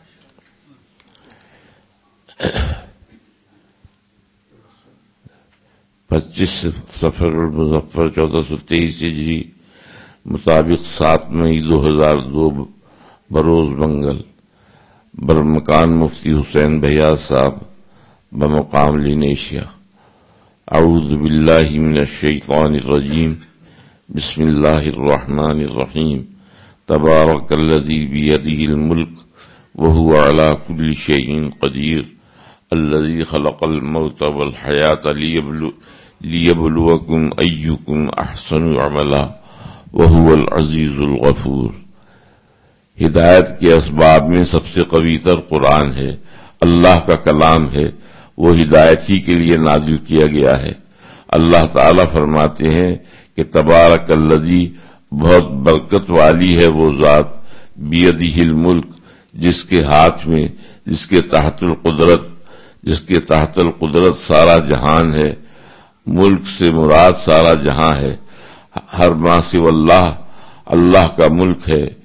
پچیس سفر المظفر چودہ سو تیئیس ہجری مطابق سات مئی دو ہزار دو بروز منگل برمکان مفتی حسین بیاض صاحب بمقام لینیشیا. اعوذ باللہ من الشیطان الرجیم. بسم اللہ الرحمن الرحیم. تبارک الذی بیدہ الملک وہو علی کل شیء قدیر. الذی خلق الموت والحیاۃ لیبلوکم ایکم احسن عملا وہو العزیز الغفور. ہدایت کے اسباب میں سب سے قوی تر قرآن ہے، اللہ کا کلام ہے، وہ ہدایت ہی کے لیے نازل کیا گیا ہے. اللہ تعالی فرماتے ہیں کہ تبارک الذی، بہت برکت والی ہے وہ ذات، بیدہ الملک، جس کے ہاتھ میں، جس کے تحت القدرت جس کے تحت القدرت سارا جہان ہے. ملک سے مراد سارا جہاں ہے. ہر ما سوی اللہ اللہ کا ملک ہے.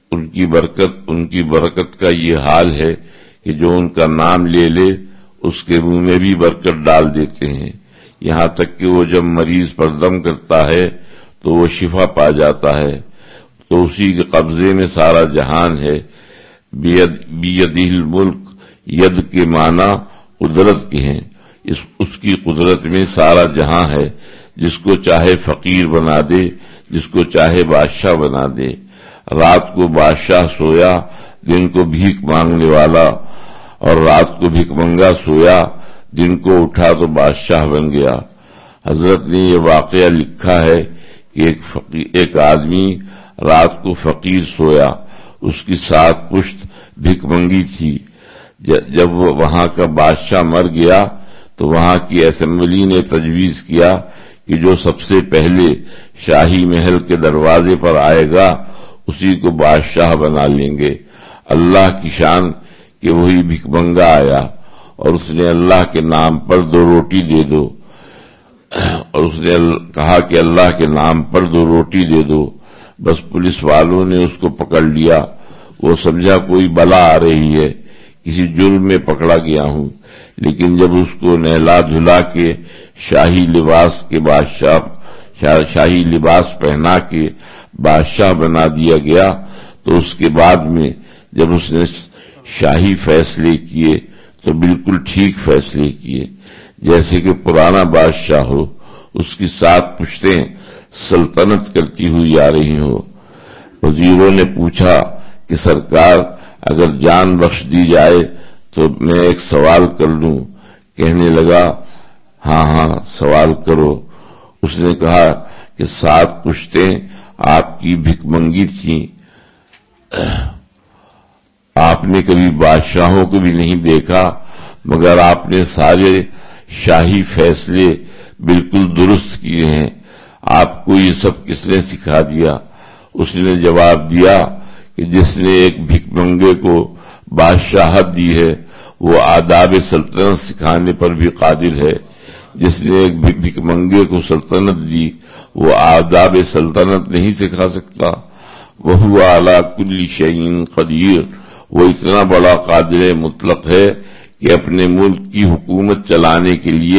ان کی برکت ان کی برکت کا یہ حال ہے کہ جو ان کا نام لے لے اس کے منہ میں بھی برکت ڈال دیتے ہیں، یہاں تک کہ وہ جب مریض پر دم کرتا ہے تو وہ شفا پا جاتا ہے۔ تو اسی کے قبضے میں سارا جہان ہے۔ بیدہ الملک، ید کے معنی قدرت کے ہیں، اس اس کی قدرت میں سارا جہاں ہے، جس کو چاہے فقیر بنا دے، جس کو چاہے بادشاہ بنا دے۔ رات کو بادشاہ سویا، دن کو بھیک مانگنے والا، اور رات کو بھیک منگا سویا، دن کو اٹھا تو بادشاہ بن گیا۔ حضرت نے یہ واقعہ لکھا ہے کہ ایک فقیر ایک آدمی رات کو فقیر سویا، اس کی سات پشت بھیک منگی تھی۔ جب وہاں کا بادشاہ مر گیا تو وہاں کی اسمبلی نے تجویز کیا کہ جو سب سے پہلے شاہی محل کے دروازے پر آئے گا اسی کو بادشاہ بنا لیں گے۔ اللہ کی شان کہ وہی بھیک منگا آیا اور اس نے اللہ کے نام پر دو روٹی دے دو، اور اس نے کہا کہ اللہ کے نام پر دو روٹی دے دو۔ بس پولیس والوں نے اس کو پکڑ لیا، وہ سمجھا کوئی بلا آ رہی ہے، کسی جرم میں پکڑا گیا ہوں۔ لیکن جب اس کو نہلا دھلا کے شاہی لباس کے بادشاہ شاہی لباس پہنا کے بادشاہ بنا دیا گیا تو اس کے بعد میں جب اس نے شاہی فیصلے کیے تو بالکل ٹھیک فیصلے کیے، جیسے کہ پرانا بادشاہ ہو، اس کی سات پشتیں سلطنت کرتی ہوئی آ رہی ہو۔ وزیروں نے پوچھا کہ سرکار اگر جان بخش دی جائے تو میں ایک سوال کر لوں؟ کہنے لگا ہاں ہاں سوال کرو۔ اس نے کہا کہ سات پشتیں آپ کی بھک منگی تھیں، آپ نے کبھی بادشاہوں کو بھی نہیں دیکھا، مگر آپ نے سارے شاہی فیصلے بالکل درست کیے ہیں، آپ کو یہ سب کس نے سکھا دیا؟ اس نے جواب دیا کہ جس نے ایک بھک منگے کو بادشاہت دی ہے وہ آداب سلطنت سکھانے پر بھی قادر ہے، جس نے ایک بھک منگے کو سلطنت دی وہ آداب سلطنت نہیں سکھا سکتا۔ وَهُوَ عَلَى كُلِّ شَيْءٍ قَدِيرٌ، وہ اتنا بڑا قادر مطلق ہے کہ اپنے ملک کی حکومت چلانے کے لیے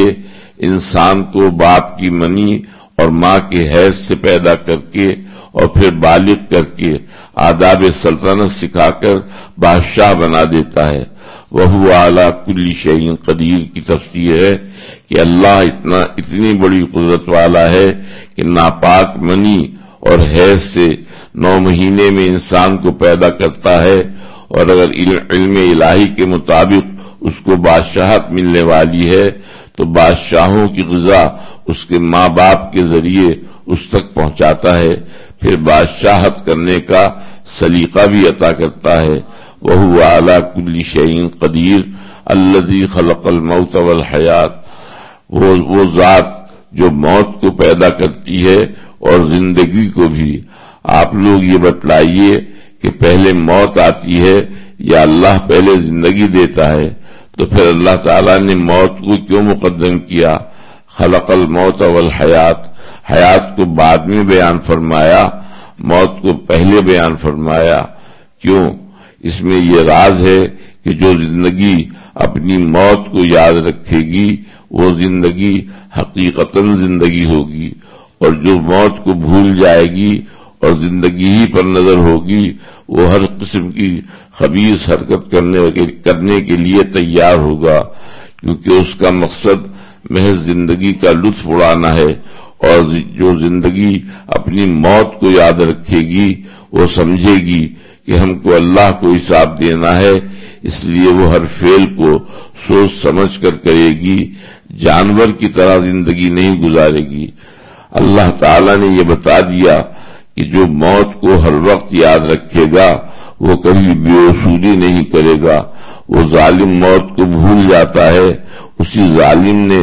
انسان کو باپ کی منی اور ماں کے حیض سے پیدا کر کے اور پھر بالغ کر کے آداب سلطنت سکھا کر بادشاہ بنا دیتا ہے۔ وَهُوَ عَلَى كُلِّ شَيْءٍ قَدِيرٌ کی تفسیر ہے کہ اللہ اتنا اتنی بڑی قدرت والا ہے کہ ناپاک منی اور حیض سے نو مہینے میں انسان کو پیدا کرتا ہے، اور اگر علم الہی کے مطابق اس کو بادشاہت ملنے والی ہے تو بادشاہوں کی غذا اس کے ماں باپ کے ذریعے اس تک پہنچاتا ہے، پھر بادشاہت کرنے کا سلیقہ بھی عطا کرتا ہے۔ وَهُوَ عَلَى كُلِّ شَيْءٍ قَدِيرٌ الَّذِي خَلَقَ الْمَوْتَ وَالْحَيَاةَ، وہ وہ ذات جو موت کو پیدا کرتی ہے اور زندگی کو بھی۔ آپ لوگ یہ بتلائیے کہ پہلے موت آتی ہے یا اللہ پہلے زندگی دیتا ہے؟ تو پھر اللہ تعالیٰ نے موت کو کیوں مقدم کیا؟ خلق الموت والحیات، حیات کو بعد میں بیان فرمایا، موت کو پہلے بیان فرمایا۔ کیوں؟ اس میں یہ راز ہے کہ جو زندگی اپنی موت کو یاد رکھے گی وہ زندگی حقیقتاً زندگی ہوگی، اور جو موت کو بھول جائے گی اور زندگی ہی پر نظر ہوگی وہ ہر قسم کی خبیث حرکت کرنے کرنے کے لیے تیار ہوگا، کیونکہ اس کا مقصد محض زندگی کا لطف اڑانا ہے۔ اور جو زندگی اپنی موت کو یاد رکھے گی وہ سمجھے گی کہ ہم کو اللہ کو حساب دینا ہے، اس لیے وہ ہر فعل کو سوچ سمجھ کر کرے گی، جانور کی طرح زندگی نہیں گزارے گی۔ اللہ تعالیٰ نے یہ بتا دیا کہ جو موت کو ہر وقت یاد رکھے گا وہ کبھی بے اصولی نہیں کرے گا۔ وہ ظالم موت کو بھول جاتا ہے، اسی ظالم نے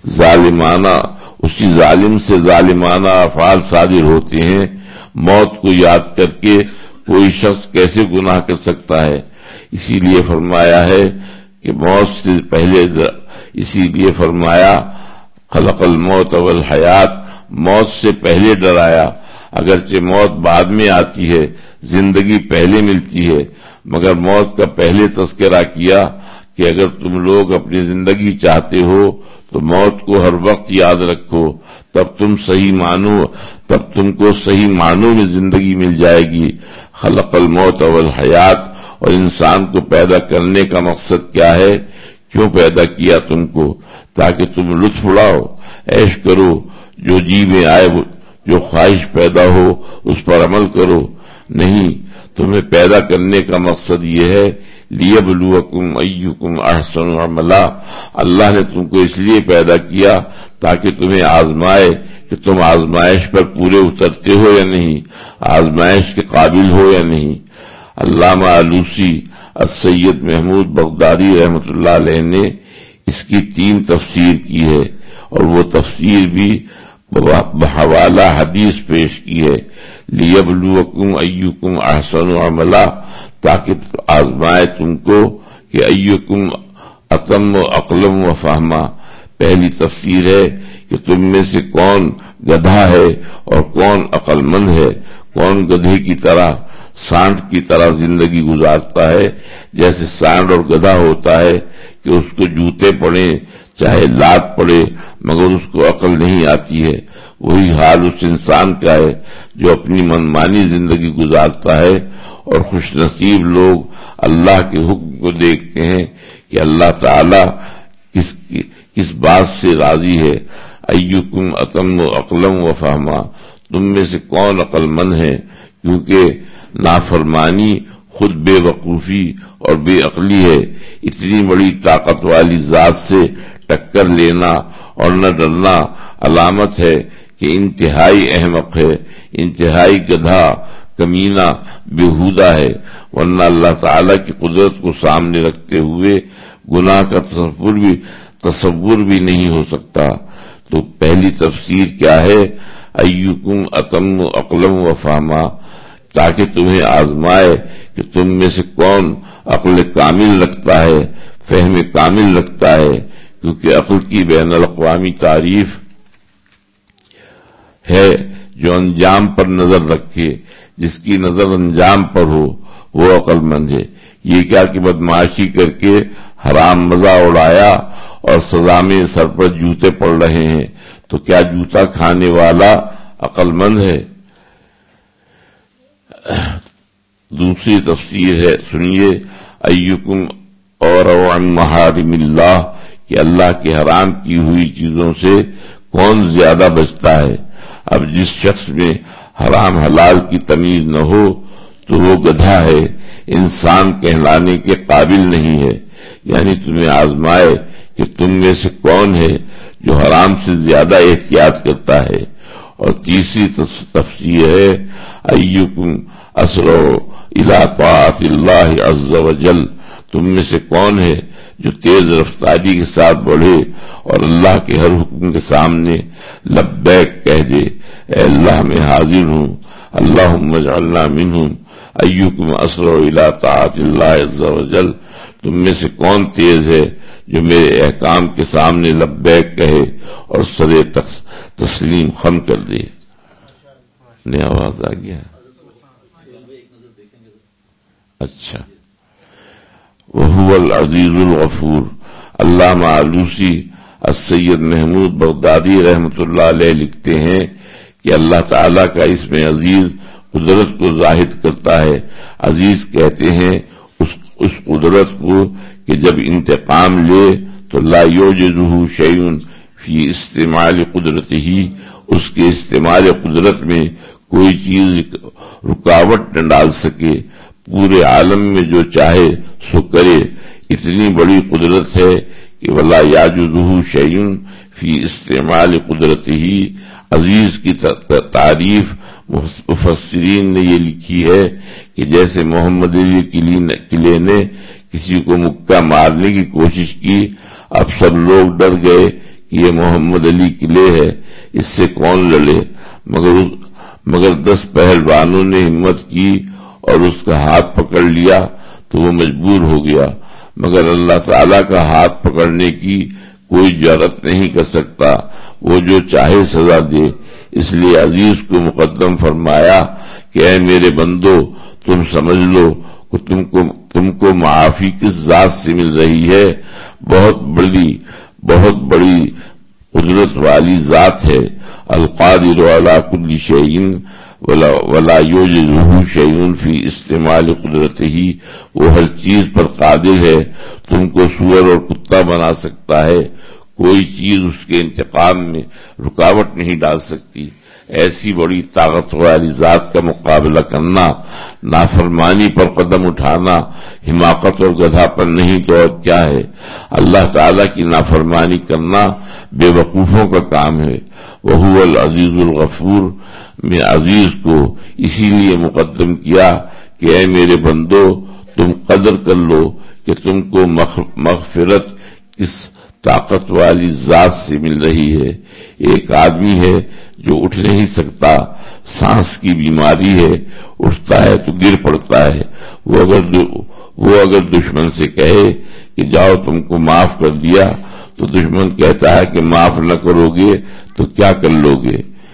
ظالمانہ اسی ظالم سے ظالمانہ افعال صادر ہوتے ہیں۔ موت کو یاد کر کے کوئی شخص کیسے گناہ کر سکتا ہے؟ اسی لیے فرمایا ہے کہ موت سے پہلے اسی لیے فرمایا خلق الموت والحیات، موت سے پہلے ڈرایا۔ اگرچہ موت بعد میں آتی ہے، زندگی پہلے ملتی ہے، مگر موت کا پہلے تذکرہ کیا کہ اگر تم لوگ اپنی زندگی چاہتے ہو تو موت کو ہر وقت یاد رکھو، تب تم صحیح معنوں تب تم کو صحیح معنوں میں زندگی مل جائے گی۔ خلق الموت والحیات، اور انسان کو پیدا کرنے کا مقصد کیا ہے؟ کیوں پیدا کیا تم کو؟ تاکہ تم لطف اڑاؤ، عیش کرو، جو جی میں آئے جو خواہش پیدا ہو اس پر عمل کرو۔ نہیں، تمہیں پیدا کرنے کا مقصد یہ ہے لیبلوکم ایکم احسن عملا، اللہ نے تم کو اس لیے پیدا کیا تاکہ تمہیں آزمائے کہ تم آزمائش پر پورے اترتے ہو یا نہیں، آزمائش کے قابل ہو یا نہیں۔ علامہ آلوسی السید محمود بغدادی رحمۃ اللہ علیہ نے اس کی تین تفسیر کی ہے، اور وہ تفسیر بھی بحوالہ حدیث پیش کی ہے، لیبلوکم ایکم احسن عملا، تاکہ آزمائے تم کو کہ ایکم اتم و عقلم و فہما۔ پہلی تفسیر ہے کہ تم میں سے کون گدھا ہے اور کون عقل مند ہے، کون گدھے کی طرح سانڈ کی طرح زندگی گزارتا ہے، جیسے سانڈ اور گدھا ہوتا ہے کہ اس کو جوتے پڑے چاہے لات پڑے مگر اس کو عقل نہیں آتی ہے، وہی حال اس انسان کا ہے جو اپنی منمانی زندگی گزارتا ہے۔ اور خوش نصیب لوگ اللہ کے حکم کو دیکھتے ہیں کہ اللہ تعالی کس کس بات سے راضی ہے۔ ایکم اتم عقلم و فہما، تم میں سے کون عقل مند ہے، کیونکہ نافرمانی خود بے وقوفی اور بے عقلی ہے۔ اتنی بڑی طاقت والی ذات سے ٹکر لینا اور نہ ڈرنا علامت ہے کہ انتہائی احمق ہے، انتہائی گدھا، کمینہ، بےہودہ ہے، ورنہ اللہ تعالی کی قدرت کو سامنے رکھتے ہوئے گناہ کا تصور بھی تصور بھی نہیں ہو سکتا۔ تو پہلی تفسیر کیا ہے؟ ایکم اتم عقلم و فہما، تاکہ تمہیں آزمائے کہ تم میں سے کون عقل کامل رکھتا ہے، فہم کامل رکھتا ہے، کیونکہ عقل کی بین الاقوامی تعریف ہے جو انجام پر نظر رکھے، جس کی نظر انجام پر ہو وہ عقل مند ہے۔ یہ کیا کہ بدمعاشی کر کے حرام مزہ اڑایا اور سزا میں سر پر جوتے پڑ رہے ہیں، تو کیا جوتا کھانے والا عقل مند ہے؟ دوسری تفسیر ہے، سنیے، ایکم اور عن محارم اللہ، کہ اللہ کے حرام کی ہوئی چیزوں سے کون زیادہ بچتا ہے۔ اب جس شخص میں حرام حلال کی تمیز نہ ہو تو وہ گدھا ہے، انسان کہلانے کے قابل نہیں ہے۔ یعنی تمہیں آزمائے کہ تم میں سے کون ہے جو حرام سے زیادہ احتیاط کرتا ہے۔ اور تیسری تفسیر ہے، ایکم اسرع الی طاعت اللہ عز وجل، تم میں سے کون ہے جو تیز رفتاری کے ساتھ بڑھے اور اللہ کے ہر حکم کے سامنے لبیک کہہ دے، اے اللہ میں حاضر ہوں، اللہم اجعلنا منہم۔ ایکم اسرع الی طاعت اللہ عز وجل، تم میں سے کون تیز ہے جو میرے احکام کے سامنے لبیک کہے اور سر تسلیم خم کر دے۔ نئی آواز آ گیا؟ اچھا، وہو العزیز الغفور۔ علامہ آلوسی السید محمود بغدادی رحمۃ اللہ علیہ لکھتے ہیں کہ اللہ تعالیٰ کا اسم عزیز قدرت کو ظاہر کرتا ہے۔ عزیز کہتے ہیں اس اس قدرت کو کہ جب انتقام لے تو لا یوجدہ شیء فی استعمال قدرتہ، اس کے استعمال قدرت میں کوئی چیز رکاوٹ نہ ڈال سکے، پورے عالم میں جو چاہے سو کرے۔ اتنی بڑی قدرت ہے کہ ولا یعجزہ شیء فی استعمال قدرتہ۔ عزیز کی تعریف مفسرین نے یہ لکھی ہے کہ جیسے محمد علی قلعے نے کسی کو مکہ مارنے کی کوشش کی، اب سب لوگ ڈر گئے کہ یہ محمد علی قلعے ہے، اس سے کون لڑے، مگر مگر دس پہلوانوں نے ہمت کی اور اس کا ہاتھ پکڑ لیا تو وہ مجبور ہو گیا، مگر اللہ تعالیٰ کا ہاتھ پکڑنے کی کوئی جرأت نہیں کر سکتا، وہ جو چاہے سزا دے، اس لیے عزیز کو مقدم فرمایا کہ اے میرے بندو تم سمجھ لو کہ تم کو تم کو معافی کس ذات سے مل رہی ہے، بہت بڑی بہت بڑی قدرت والی ذات ہے، القادر علی کل شیء ولا ولا یوجزہ شیء فی استعمال قدرتہ، وہ ہر چیز پر قادر ہے، تم کو سور اور کتا بنا سکتا ہے، کوئی چیز اس کے انتقام میں رکاوٹ نہیں ڈال سکتی۔ ایسی بڑی طاقت والی ذات کا مقابلہ کرنا، نافرمانی پر قدم اٹھانا حماقت اور گدھا پر نہیں تو اور کیا ہے؟ اللہ تعالی کی نافرمانی کرنا بے وقوفوں کا کام ہے۔ وہو العزیز الغفور میں عزیز کو اسی لیے مقدم کیا کہ اے میرے بندو تم قدر کر لو کہ تم کو مغفرت کس طاقت والی ذات سے مل رہی ہے۔ ایک آدمی ہے جو اٹھ نہیں سکتا، سانس کی بیماری ہے، اٹھتا ہے تو گر پڑتا ہے، وہ اگر وہ اگر دشمن سے کہے کہ جاؤ تم کو معاف کر دیا تو دشمن کہتا ہے کہ معاف نہ کرو گے تو کیا کر لو گے؟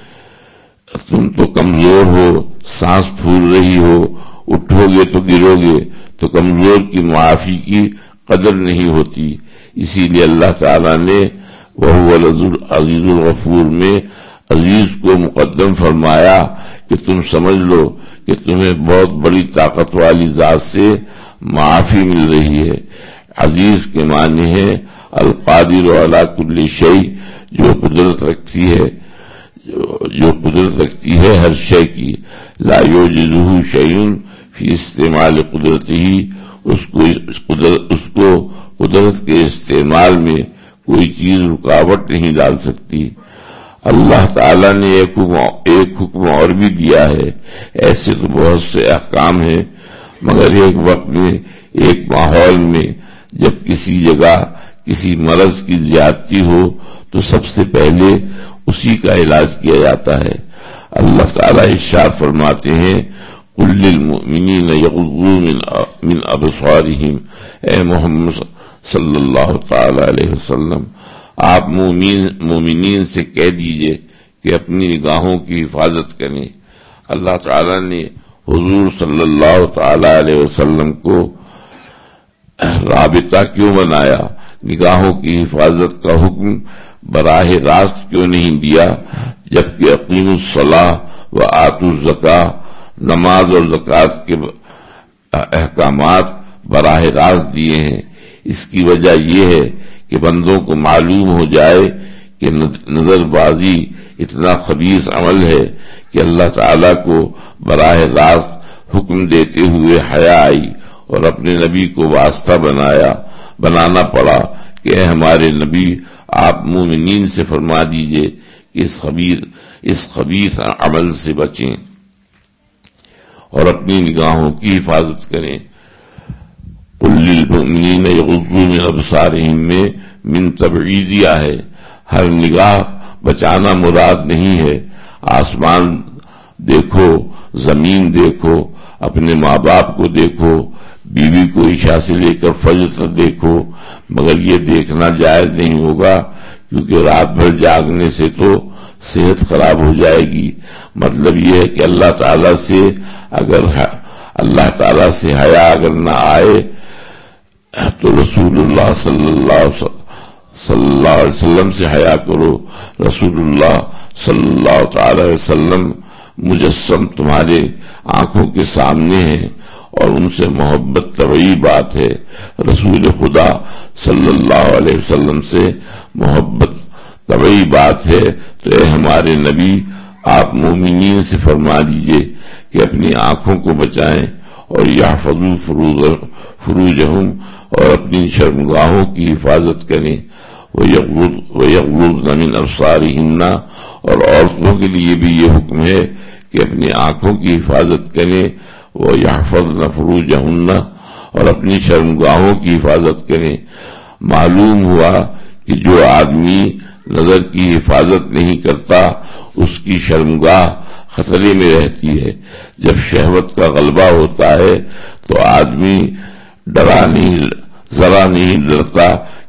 تم تو کمزور ہو، سانس پھول رہی ہو، اٹھو گے تو گرو گے، تو کمزور کی معافی کی قدر نہیں ہوتی۔ اسی لیے اللہ تعالیٰ نے وہو العزیز الغفور میں عزیز کو مقدم فرمایا کہ تم سمجھ لو کہ تمہیں بہت بڑی طاقت والی ذات سے معافی مل رہی ہے۔ عزیز کے معنی ہے القادر علی کل شیء، جو قدرت رکھتی ہے جو قدرت رکھتی ہے ہر شے کی، لا یوجزہ شیء فی استعمال قدرتہ، اس کو قدرت اس کو قدرت کے استعمال میں کوئی چیز رکاوٹ نہیں ڈال سکتی۔ اللہ تعالیٰ نے ایک حکم ایک حکم اور بھی دیا ہے، ایسے تو بہت سے احکام ہیں، مگر ایک وقت میں ایک ماحول میں جب کسی جگہ کسی مرض کی زیادتی ہو تو سب سے پہلے اسی کا علاج کیا جاتا ہے۔ اللہ تعالیٰ ارشاد فرماتے ہیں قل للمؤمنین یغضوا من من ابصارہم، اے محمد صلی اللہ تعالی علیہ وسلم آپ مومن مومنین سے کہہ دیجئے کہ اپنی نگاہوں کی حفاظت کریں۔ اللہ تعالیٰ نے حضور صلی اللہ تعالی علیہ وسلم کو رابطہ کیوں بنایا؟ نگاہوں کی حفاظت کا حکم براہ راست کیوں نہیں دیا، جبکہ اقیموا الصلاۃ و آتوا الزکاۃ، نماز اور زکوٰۃ کے احکامات براہ راست دیے ہیں؟ اس کی وجہ یہ ہے کہ بندوں کو معلوم ہو جائے کہ نظر بازی اتنا خبیث عمل ہے کہ اللہ تعالیٰ کو براہ راست حکم دیتے ہوئے حیا آئی اور اپنے نبی کو واسطہ بنایا بنانا پڑا کہ اے ہمارے نبی آپ مومنین سے فرما دیجئے کہ اس خبیث اس خبیث عمل سے بچیں اور اپنی نگاہوں کی حفاظت کریں۔ قل للمؤمنین یغضوا من ابصارہم میں من تبعیدیہ ہے، ہر نگاہ بچانا مراد نہیں ہے۔ آسمان دیکھو، زمین دیکھو، اپنے ماں باپ کو دیکھو، بیوی کو عشاء سے لے کر فجر تک دیکھو، مگر یہ دیکھنا جائز نہیں ہوگا کیونکہ رات بھر جاگنے سے تو صحت خراب ہو جائے گی۔ مطلب یہ ہے کہ اللہ تعالیٰ سے اگر اللہ تعالیٰ سے حیا اگر نہ آئے تو رسول اللہ صلی اللہ صلی اللہ علیہ وسلم سے حیا کرو۔ رسول اللہ صلی اللہ تعالی علیہ وسلم مجسم تمہارے آنکھوں کے سامنے ہیں اور ان سے محبت طبعی بات ہے۔ رسول خدا صلی اللہ علیہ وسلم سے محبت طبعی بات ہے، تو اے ہمارے نبی آپ مومنین سے فرما دیجئے کہ اپنی آنکھوں کو بچائیں اور یحفظوا فروجہم، اور اپنی شرمگاہوں کی حفاظت کریں۔ وَيَغْضُضْنَ مِنْ أَبْصَارِهِنَّ، اور عورتوں کے لیے بھی یہ حکم ہے کہ اپنی آنکھوں کی حفاظت کریں۔ وَيَحْفَظْنَ فُرُوجَهُنَّ، اور اپنی شرمگاہوں کی حفاظت کریں۔ معلوم ہوا کہ جو آدمی نظر کی حفاظت نہیں کرتا اس کی شرمگاہ خطرے میں رہتی ہے۔ جب شہوت کا غلبہ ہوتا ہے تو آدمی ڈرا نہیں ذرا نہیں ڈرتا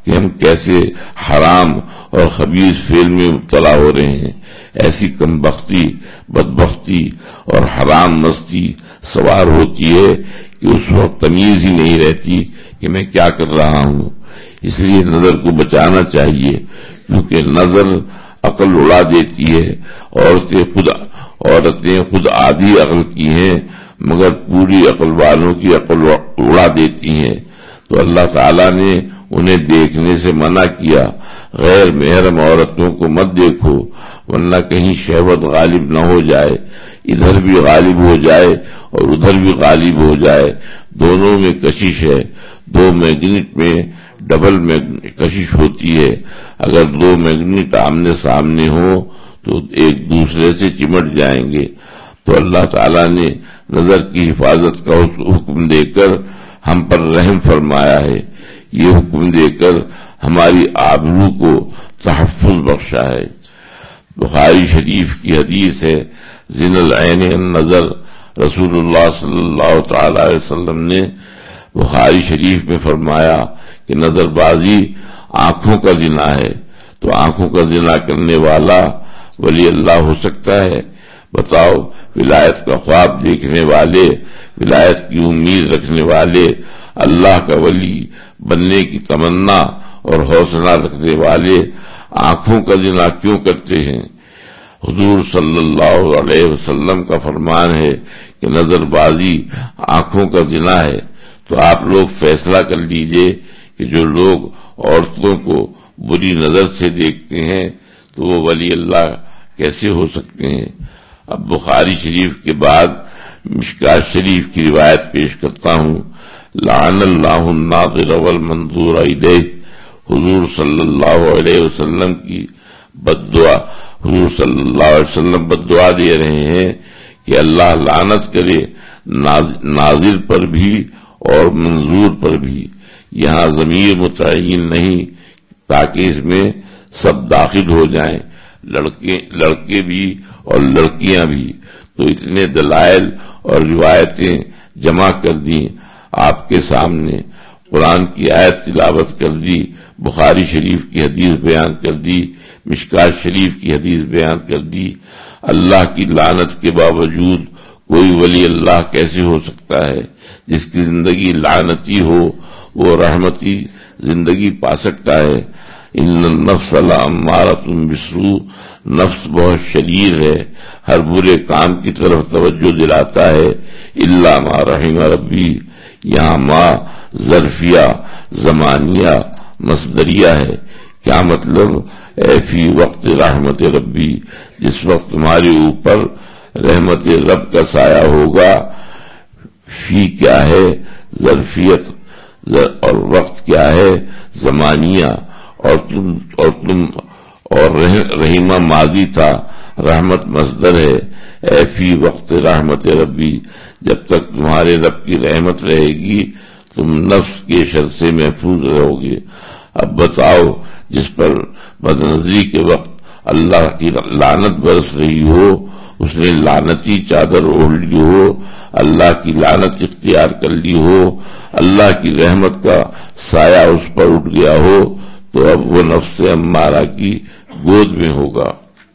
کہ ہم کیسے حرام اور خبیث فعل میں مبتلا ہو رہے ہیں. ایسی کم بختی، بدبختی اور حرام مستی سوار ہوتی ہے کہ اس وقت تمیز ہی نہیں رہتی کہ میں کیا کر رہا ہوں. اس لیے نظر کو بچانا چاہیے، کیونکہ نظر عقل اڑا دیتی ہے. عورتیں خود عورتیں خود آدھی عقل کی ہیں مگر پوری عقل والوں کی عقل اڑا دیتی ہیں. تو اللہ تعالیٰ نے انہیں دیکھنے سے منع کیا. غیر محرم عورتوں کو مت دیکھو ورنہ کہیں شہوت غالب نہ ہو جائے، ادھر بھی غالب ہو جائے اور ادھر بھی غالب ہو جائے. دونوں میں کشش ہے. دو میگنیٹ میں ڈبل میں کشش ہوتی ہے. اگر دو میگنیٹ آمنے سامنے ہوں تو ایک دوسرے سے چمٹ جائیں گے. تو اللہ تعالیٰ نے نظر کی حفاظت کا حکم دے کر ہم پر رحم فرمایا ہے. یہ حکم دے کر ہماری آبرو کو تحفظ بخشا ہے. بخاری شریف کی حدیث ہے، زنا العین النظر. رسول اللہ صلی اللہ تعالی علیہ وسلم نے بخاری شریف میں فرمایا کہ نظر بازی آنکھوں کا زنا ہے. تو آنکھوں کا زنا کرنے والا ولی اللہ ہو سکتا ہے؟ بتاؤ. ولایت کا خواب دیکھنے والے، ولایت کی امید رکھنے والے، اللہ کا ولی بننے کی تمنا اور حوصلہ رکھنے والے آنکھوں کا زنا کیوں کرتے ہیں؟ حضور صلی اللہ علیہ وسلم کا فرمان ہے کہ نظر بازی آنکھوں کا زنا ہے. تو آپ لوگ فیصلہ کر لیجئے کہ جو لوگ عورتوں کو بری نظر سے دیکھتے ہیں تو وہ ولی اللہ کیسے ہو سکتے ہیں؟ اب بخاری شریف کے بعد مشکات شریف کی روایت پیش کرتا ہوں. لعن اللہ الناظر والمنظور الیہ. حضور صلی اللہ علیہ وسلم کی بد دعا حضور صلی اللہ علیہ وسلم بد دعا دے رہے ہیں کہ اللہ لعنت کرے ناظر پر بھی اور منظور پر بھی. یہاں ضمیر متعین نہیں تاکہ اس میں سب داخل ہو جائیں، لڑکے لڑکے بھی اور لڑکیاں بھی. تو اتنے دلائل اور روایتیں جمع کر دی آپ کے سامنے. قرآن کی آیت تلاوت کر دی، بخاری شریف کی حدیث بیان کر دی، مشکات شریف کی حدیث بیان کر دی. اللہ کی لعنت کے باوجود کوئی ولی اللہ کیسے ہو سکتا ہے؟ جس کی زندگی لعنتی ہو وہ رحمتی زندگی پا سکتا ہے. ان النفس لامارۃ بالسوء. نفس بہت شریر ہے، ہر برے کام کی طرف توجہ دلاتا ہے. الا ما رحم ربی. یہاں ما ظرفیہ زمانیہ مصدریہ ہے. کیا مطلب؟ اے فی وقت رحمت ربی، جس وقت تمہارے اوپر رحمت رب کا سایہ ہوگا. فی کیا ہے؟ ظرفیت، اور وقت کیا ہے؟ زمانیہ. اور تم اور تم اور رحیمہ ماضی تھا، رحمت مصدر ہے. اے فی وقت رحمت ربی، جب تک تمہارے رب کی رحمت رہے گی تم نفس کے شر سے محفوظ رہو گے. اب بتاؤ، جس پر بدنظری کے وقت اللہ کی لعنت برس رہی ہو، اس نے لعنتی چادر اوڑھ لی ہو، اللہ کی لعنت اختیار کر لی ہو، اللہ کی رحمت کا سایہ اس پر اٹھ گیا ہو، تو اب وہ نفس امارہ کی گود میں ہوگا.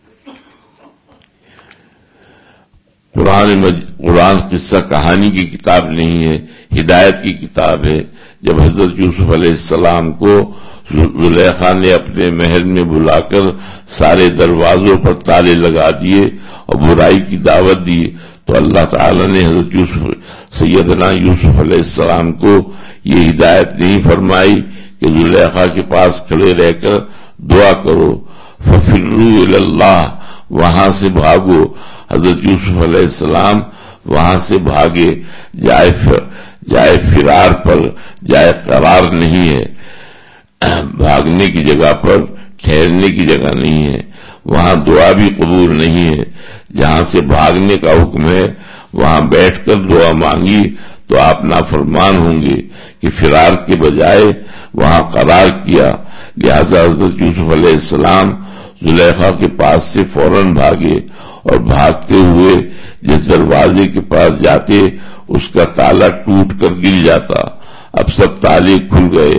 قرآن مج... قرآن قصہ کہانی کی کتاب نہیں ہے، ہدایت کی کتاب ہے. جب حضرت یوسف علیہ السلام کو زلیخا نے اپنے محل میں بلا کر سارے دروازوں پر تالے لگا دیے اور برائی کی دعوت دی، تو اللہ تعالی نے حضرت یوسف سیدنا یوسف علیہ السلام کو یہ ہدایت نہیں فرمائی کہ زلیخا کے پاس کھڑے رہ کر دعا کرو. ففروا الی اللہ، وہاں سے بھاگو. حضرت یوسف علیہ السلام وہاں سے بھاگے. جائے جائے فرار پر جائے قرار نہیں ہے. بھاگنے کی جگہ پر ٹھہرنے کی جگہ نہیں ہے. وہاں دعا بھی قبول نہیں ہے. جہاں سے بھاگنے کا حکم ہے وہاں بیٹھ کر دعا مانگی تو آپ نافرمان ہوں گے کہ فرار کے بجائے وہاں قرار کیا. لہذا حضرت یوسف علیہ السلام زلیخا کے پاس سے فوراً بھاگے اور بھاگتے ہوئے جس دروازے کے پاس جاتے اس کا تالا ٹوٹ کر گر جاتا. اب سب تالے کھل گئے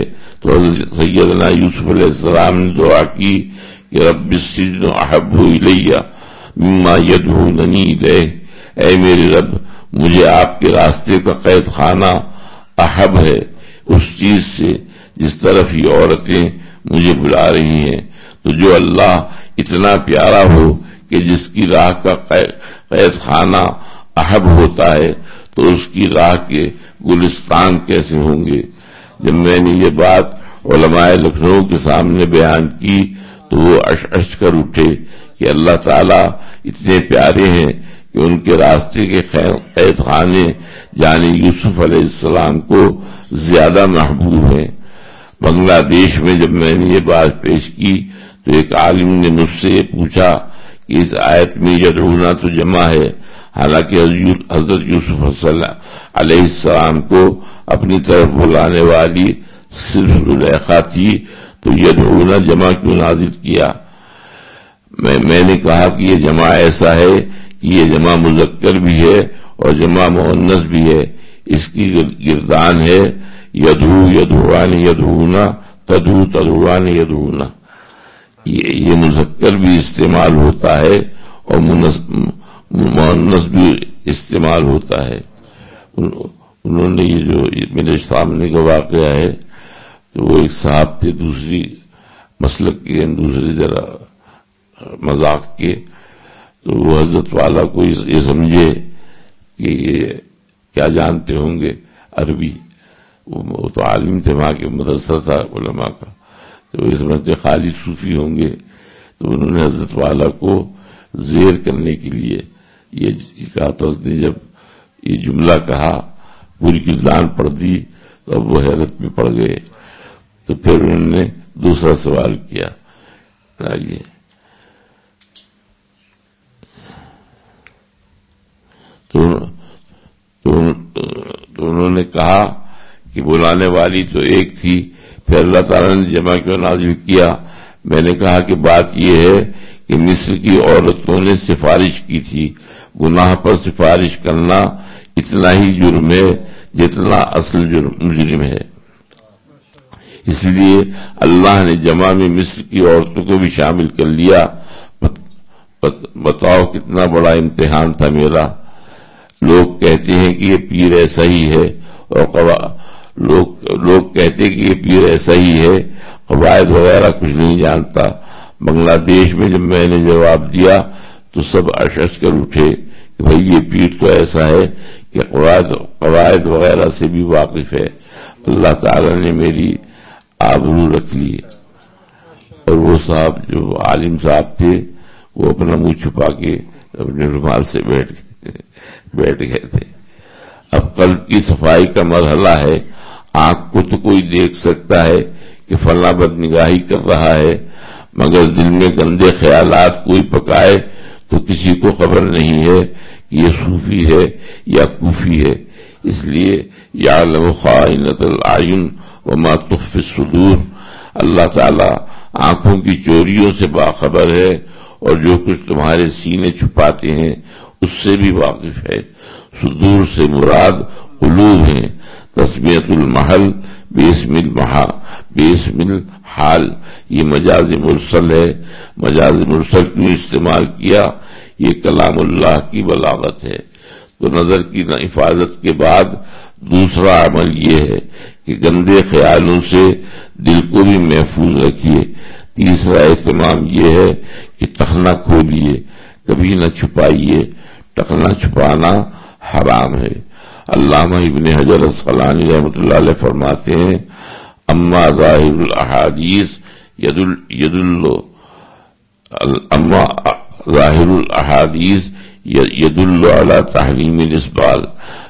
تو حضرت سیدنا یوسف علیہ السلام نے دعا کی کہ رب السجن احب الی مما یدعوننی الیہ، اے میرے رب مجھے آپ کے راستے کا قید خانہ احب ہے اس چیز سے جس طرف یہ عورتیں مجھے بلا رہی ہیں۔ تو جو اللہ اتنا پیارا ہو کہ جس کی راہ کا قید خانہ احب ہوتا ہے تو اس کی راہ کے گلستان کیسے ہوں گے۔ جب میں نے یہ بات علماء لکھنؤ کے سامنے بیان کی تو وہ اش اش کر اٹھے کہ اللہ تعالیٰ اتنے پیارے ہیں کہ ان کے راستے کے قید خانے یعنی یوسف علیہ السلام کو زیادہ محبوب ہیں۔ بنگلہ دیش میں جب میں نے یہ بات پیش کی تو ایک عالم نے مجھ سے یہ پوچھا کہ اس آیت میں یدعونا تو جمع ہے، حالانکہ حضرت یوسف علیہ السلام کو اپنی طرف بلانے والی صرف زلیخا تھی، تو یدعونا جمع کیوں نازل کیا؟ میں میں نے کہا کہ یہ جمع ایسا ہے کہ یہ جمع مذکر بھی ہے اور جمع مؤنث بھی ہے، اس کی گردان ہے یدعو یدعوان یدعونا تدعو تدعوان یدعونا، یہ یہ مذکر بھی استعمال ہوتا ہے اور مؤنث بھی استعمال ہوتا ہے۔ انہوں نے یہ جو میرے سامنے کا واقعہ ہے تو وہ ایک صاحب تھے دوسری مسلک کے، دوسری ذرا مذاق کے، تو وہ حضرت والا کو یہ سمجھے کہ یہ کیا جانتے ہوں گے عربی، وہ تو عالم تھے، وہاں کے مدرسہ تھا علماء کا، تو یہ سمجھتے خالی صوفی ہوں گے، تو انہوں نے حضرت والا کو زیر کرنے کے لیے یہ کہا تو اس نے جب یہ جملہ کہا پوری گردان پڑھ دی تو اب وہ حیرت میں پڑ گئے، تو پھر انہوں نے دوسرا سوال کیا۔ آئیے تو, تو, تو انہوں نے کہا کہ بلانے والی تو ایک تھی، پھر اللہ تعالیٰ نے جمع کیوں نازل کیا؟ میں نے کہا کہ بات یہ ہے کہ مصر کی عورتوں نے سفارش کی تھی، گناہ پر سفارش کرنا اتنا ہی جرم ہے جتنا اصل جرم مجرم ہے، اس لیے اللہ نے جمع میں مصر کی عورتوں کو بھی شامل کر لیا۔ بتاؤ کتنا بڑا امتحان تھا میرا۔ لوگ کہتے ہیں کہ یہ پیر ایسا ہی ہے اور لوگ لوگ کہتے کہ یہ پیر ایسا ہی ہے، قواعد وغیرہ کچھ نہیں جانتا۔ بنگلہ دیش میں جب میں نے جواب دیا تو سب اش اش کر اٹھے کہ بھئی یہ پیر تو ایسا ہے کہ قواعد قواعد وغیرہ سے بھی واقف ہے۔ اللہ تعالی نے میری آبرو رکھ لی، اور وہ صاحب جو عالم صاحب تھے وہ اپنا منہ چھپا کے اپنے رومال سے بیٹھ بیٹھ گئے تھے۔ اب قلب کی صفائی کا مرحلہ ہے، آنکھ کو تو کوئی دیکھ سکتا ہے کہ فلاں بدنگاہی کر رہا ہے، مگر دل میں گندے خیالات کوئی پکائے تو کسی کو خبر نہیں ہے کہ یہ صوفی ہے یا کوفی ہے۔ اس لیے یعلم خائنۃ الاعین وما تخفی الصدور، اللہ تعالی آنکھوں کی چوریوں سے باخبر ہے اور جو کچھ تمہارے سینے چھپاتے ہیں اس سے بھی واقف ہے۔ صدور سے مراد قلوب ہیں۔ تسمیۃ المحل باسم المحا باسم الحال، یہ مجاز مرسل ہے۔ مجاز مرسل کیوں استعمال کیا؟ یہ کلام اللہ کی بلاغت ہے۔ تو نظر کی حفاظت کے بعد دوسرا عمل یہ ہے کہ گندے خیالوں سے دل کو بھی محفوظ رکھیے۔ تیسرا اہتمام یہ ہے کہ ٹخنا کھولیے، کبھی نہ چھپائیے، ٹخنا چھپانا حرام ہے۔ علامہ ابن حجر اسقلانی رحمۃ اللہ علیہ فرماتے ہیں اما ظاہر الاحادیث یدل یدل اما ظاہر الاحادیث یدل علی تحریم الاسبال،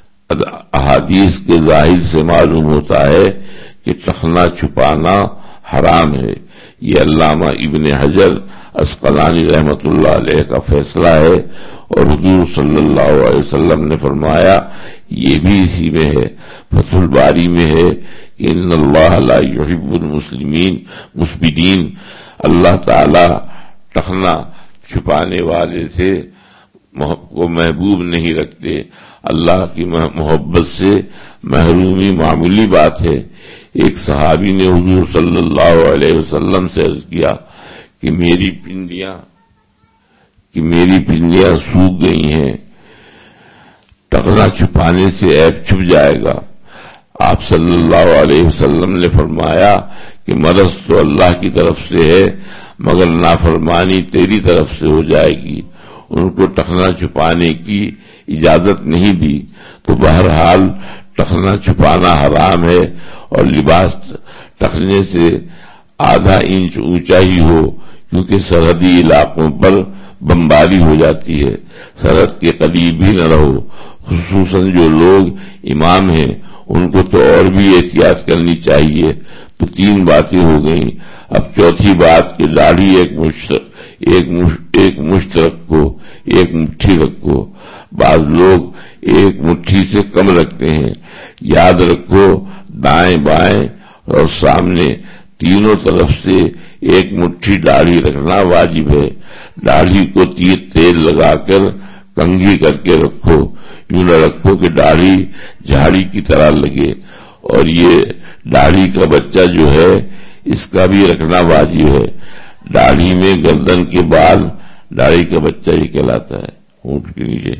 احادیث کے ظاہر سے معلوم ہوتا ہے کہ ٹخنا چھپانا حرام ہے۔ یہ علامہ ابن حجر اسقلانی رحمۃ اللہ علیہ کا فیصلہ ہے، اور حضور صلی اللہ علیہ وسلم نے فرمایا یہ بھی اسی میں ہے۔ فتح الباری میں ہے کہ ان اللہ لا یحب المسلمین مسبدین، اللہ تعالی ٹخنا چھپانے والے سے کو محبوب نہیں رکھتے۔ اللہ کی محبت سے محرومی معمولی بات ہے، ایک صحابی نے حضور صلی اللہ علیہ وسلم سے عرض کیا کہ میری پنڈلیاں کہ میری پنڈلیاں سوکھ گئی ہیں، ٹخنا چھپانے سے عیب چھپ جائے گا۔ آپ صلی اللہ علیہ وسلم نے فرمایا کہ مرض تو اللہ کی طرف سے ہے، مگر نافرمانی تیری طرف سے ہو جائے گی۔ ان کو ٹخنا چھپانے کی اجازت نہیں دی، تو بہرحال ٹخنا چھپانا حرام ہے، اور لباس ٹخنے سے آدھا انچ اونچا ہی ہو، کیونکہ سرحدی علاقوں پر بمباری ہو جاتی ہے، سرحد کے قریب بھی نہ رہو، خصوصاً جو لوگ امام ہیں ان کو تو اور بھی احتیاط کرنی چاہیے۔ تو تین باتیں ہو گئیں، اب چوتھی بات کہ داڑھی ایک مشترک ایک ایک مشترک کو ایک مٹھی رکھو۔ بعض لوگ ایک مٹھی سے کم رکھتے ہیں، یاد رکھو دائیں بائیں اور سامنے تینوں طرف سے ایک مٹھی داڑھی رکھنا واجب ہے۔ داڑھی کو تیر تیل لگا کر کنگھی کر کے رکھو، یوں نہ رکھو کہ داڑھی جھاڑی کی طرح لگے۔ اور یہ داڑھی کا بچہ جو ہے اس کا بھی رکھنا واجب ہے۔ داڑھی میں گردن کے بال، داڑھی کا بچہ یہ کہلاتا ہے، ہونٹ کے نیچے،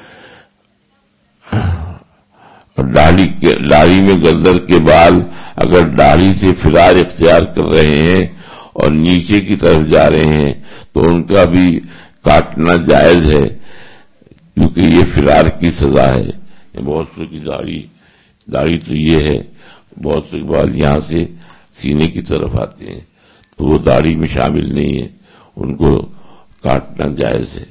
اور داڑھی کے داڑھی میں گردن کے بال اگر داڑھی سے فرار اختیار کر رہے ہیں اور نیچے کی طرف جا رہے ہیں تو ان کا بھی کاٹنا جائز ہے، کیونکہ یہ فرار کی سزا ہے۔ بہت سے کی داڑھی داڑھی تو یہ ہے، بہت سے بال یہاں سے سینے کی طرف آتے ہیں تو وہ داڑھی میں شامل نہیں ہے، ان کو کاٹنا جائز ہے۔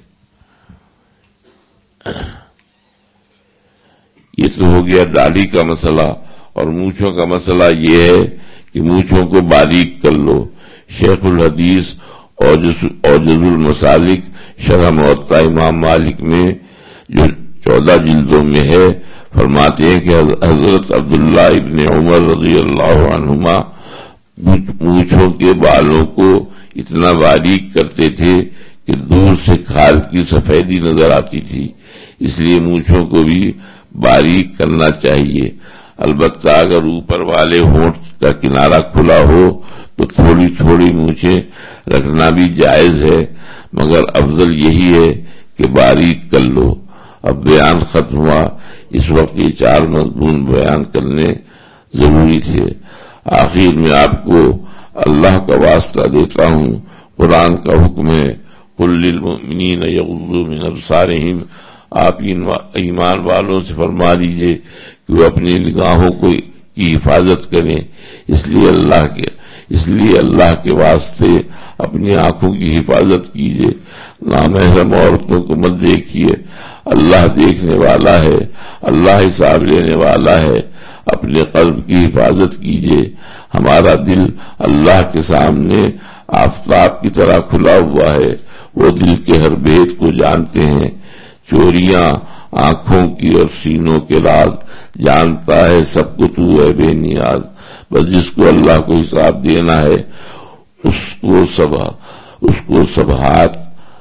یہ تو ہو گیا داڑھی کا مسئلہ، اور مونچھوں کا مسئلہ یہ ہے کہ مونچھوں کو باریک کر لو۔ شیخ الحدیث اوجز المسالک شرح موطا امام مالک میں جو چودہ جلدوں میں ہے فرماتے ہیں کہ حضرت عبداللہ ابن عمر رضی اللہ عنہما مونچھوں کے بالوں کو اتنا باریک کرتے تھے کہ دور سے کھال کی سفیدی نظر آتی تھی، اس لیے مونچھوں کو بھی باریک کرنا چاہیے۔ البتہ اگر اوپر والے ہونٹ کا کنارہ کھلا ہو تو تھوڑی تھوڑی مونچھیں رکھنا بھی جائز ہے، مگر افضل یہی ہے کہ باریک کر لو۔ اب بیان ختم ہوا، اس وقت یہ چار مضمون بیان کرنے ضروری تھے۔ آخر میں آپ کو اللہ کا واسطہ دیتا ہوں، قرآن کا حکم ہے قل للمؤمنین یغضوا من ابصارہم، آپ ایمان والوں سے فرما دیجئے کہ وہ اپنی نگاہوں کو کی حفاظت کریں، اس لیے اللہ کے اس لیے اللہ کے واسطے اپنی آنکھوں کی حفاظت کیجئے، نامحرم عورتوں کو مت دیکھیے، اللہ دیکھنے والا ہے، اللہ حساب لینے والا ہے، اپنے قلب کی حفاظت کیجئے۔ ہمارا دل اللہ کے سامنے آفتاب کی طرح کھلا ہوا ہے، وہ دل کے ہر بھید کو جانتے ہیں، چوریاں آنکھوں کی اور سینوں کے راز جانتا ہے، سب کو تو ہے بے نیاز، بس جس کو اللہ کو حساب دینا ہے اس کو سب اس کو سب ہاتھ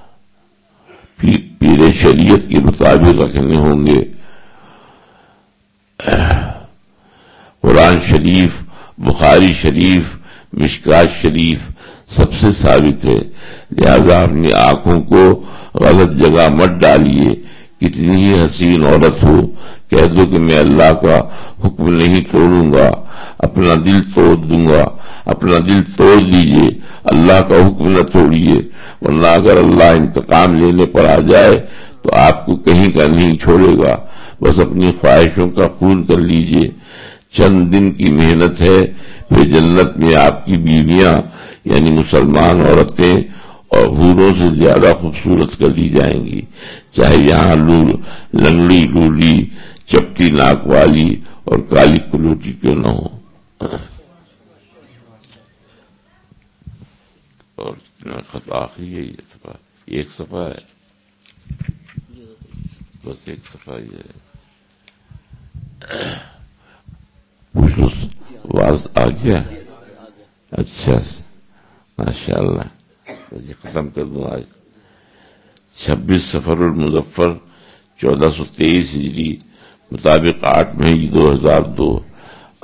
پیر شریعت کے مطابق رکھنے ہوں گے۔ قرآن شریف، بخاری شریف، مشکات شریف سب سے ثابت ہے، لہذا اپنی آنکھوں کو غلط جگہ مت ڈالیے۔ کتنی ہی حسین عورت ہو، کہہ دو کہ میں اللہ کا حکم نہیں توڑوں گا، اپنا دل توڑ دوں گا، اپنا دل توڑ دیجئے، اللہ کا حکم نہ توڑیے، ورنہ اگر اللہ انتقام لینے پر آ جائے تو آپ کو کہیں کا نہیں چھوڑے گا۔ بس اپنی خواہشوں کا خون کر لیجئے، چند دن کی محنت ہے، پھر جنت میں آپ کی بیویاں یعنی مسلمان عورتیں اور حوروں سے زیادہ خوبصورت کر دی جائیں گی، چاہے یہاں لنگڑی لولی چپٹی ناک والی اور کالی کلوٹی کیوں نہ ہو۔ اور خط آخری ہے، یہ صفحہ ایک صفحہ ہے، بس ایک صفحہ ہی ہے۔ واز آ گیا؟ اچھا، ماشاء اللہ، یہ ختم کر دوں آج۔ چھبیس سفر المظفر چودہ سو تیئیس ہجری مطابق آٹھ مئی دو ہزار دو،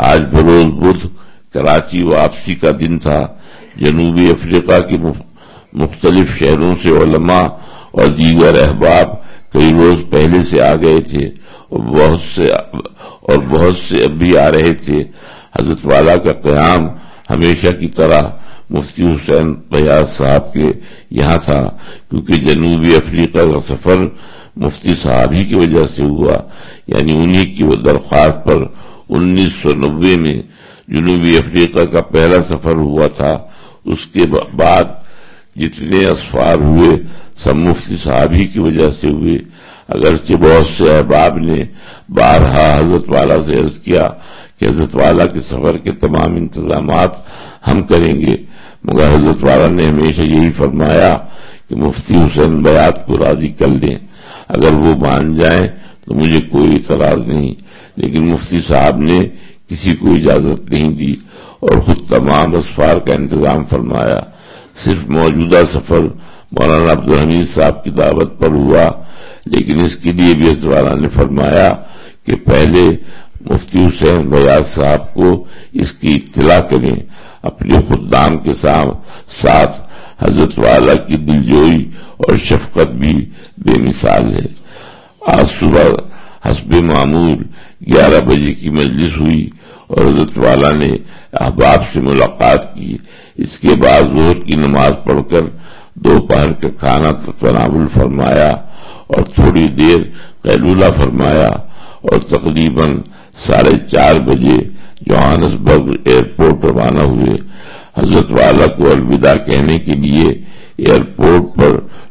آج بروز بدھ کراچی واپسی کا دن تھا۔ جنوبی افریقہ کے مختلف شہروں سے علماء اور دیگر احباب کئی روز پہلے سے آ گئے تھے اور بہت سے اور بہت سے اب بھی آ رہے تھے۔ حضرت والا کا قیام ہمیشہ کی طرح مفتی حسین بیاض صاحب کے یہاں تھا، کیونکہ جنوبی افریقہ کا سفر مفتی صاحب ہی کی وجہ سے ہوا، یعنی انہی کی وہ درخواست پر انیس سو نوے میں جنوبی افریقہ کا پہلا سفر ہوا تھا۔ اس کے بعد جتنے اسفار ہوئے سب مفتی صاحب ہی کی وجہ سے ہوئے۔ اگرچہ بہت سے احباب نے بارہا حضرت والا سے عرض کیا کہ حضرت والا کے سفر کے تمام انتظامات ہم کریں گے، مگر حضرت والا نے ہمیشہ یہی فرمایا کہ مفتی حسین بیاض کو راضی کر لیں، اگر وہ مان جائیں تو مجھے کوئی اعتراض نہیں۔ لیکن مفتی صاحب نے کسی کو اجازت نہیں دی اور خود تمام اسفار کا انتظام فرمایا۔ صرف موجودہ سفر مولانا عبدالحمید صاحب کی دعوت پر ہوا، لیکن اس کے لیے بھی حضرت والا نے فرمایا کہ پہلے مفتی حسین بیاض صاحب کو اس کی اطلاع کریں۔ اپنے خدام کے ساتھ حضرت والا کی دلجوئی اور شفقت بھی بے مثال ہے۔ آج صبح حسب معمول گیارہ بجے کی مجلس ہوئی اور حضرت والا نے احباب سے ملاقات کی۔ اس کے بعد ظہر کی نماز پڑھ کر دوپہر کا کھانا تناول فرمایا اور تھوڑی دیر قیلولہ فرمایا اور تقریباً ساڑھے چار بجے جوہانسبرگ ایئرپورٹ روانہ ہوئے۔ حضرت والا کو الوداع کہنے کے لیے ایئرپورٹ پر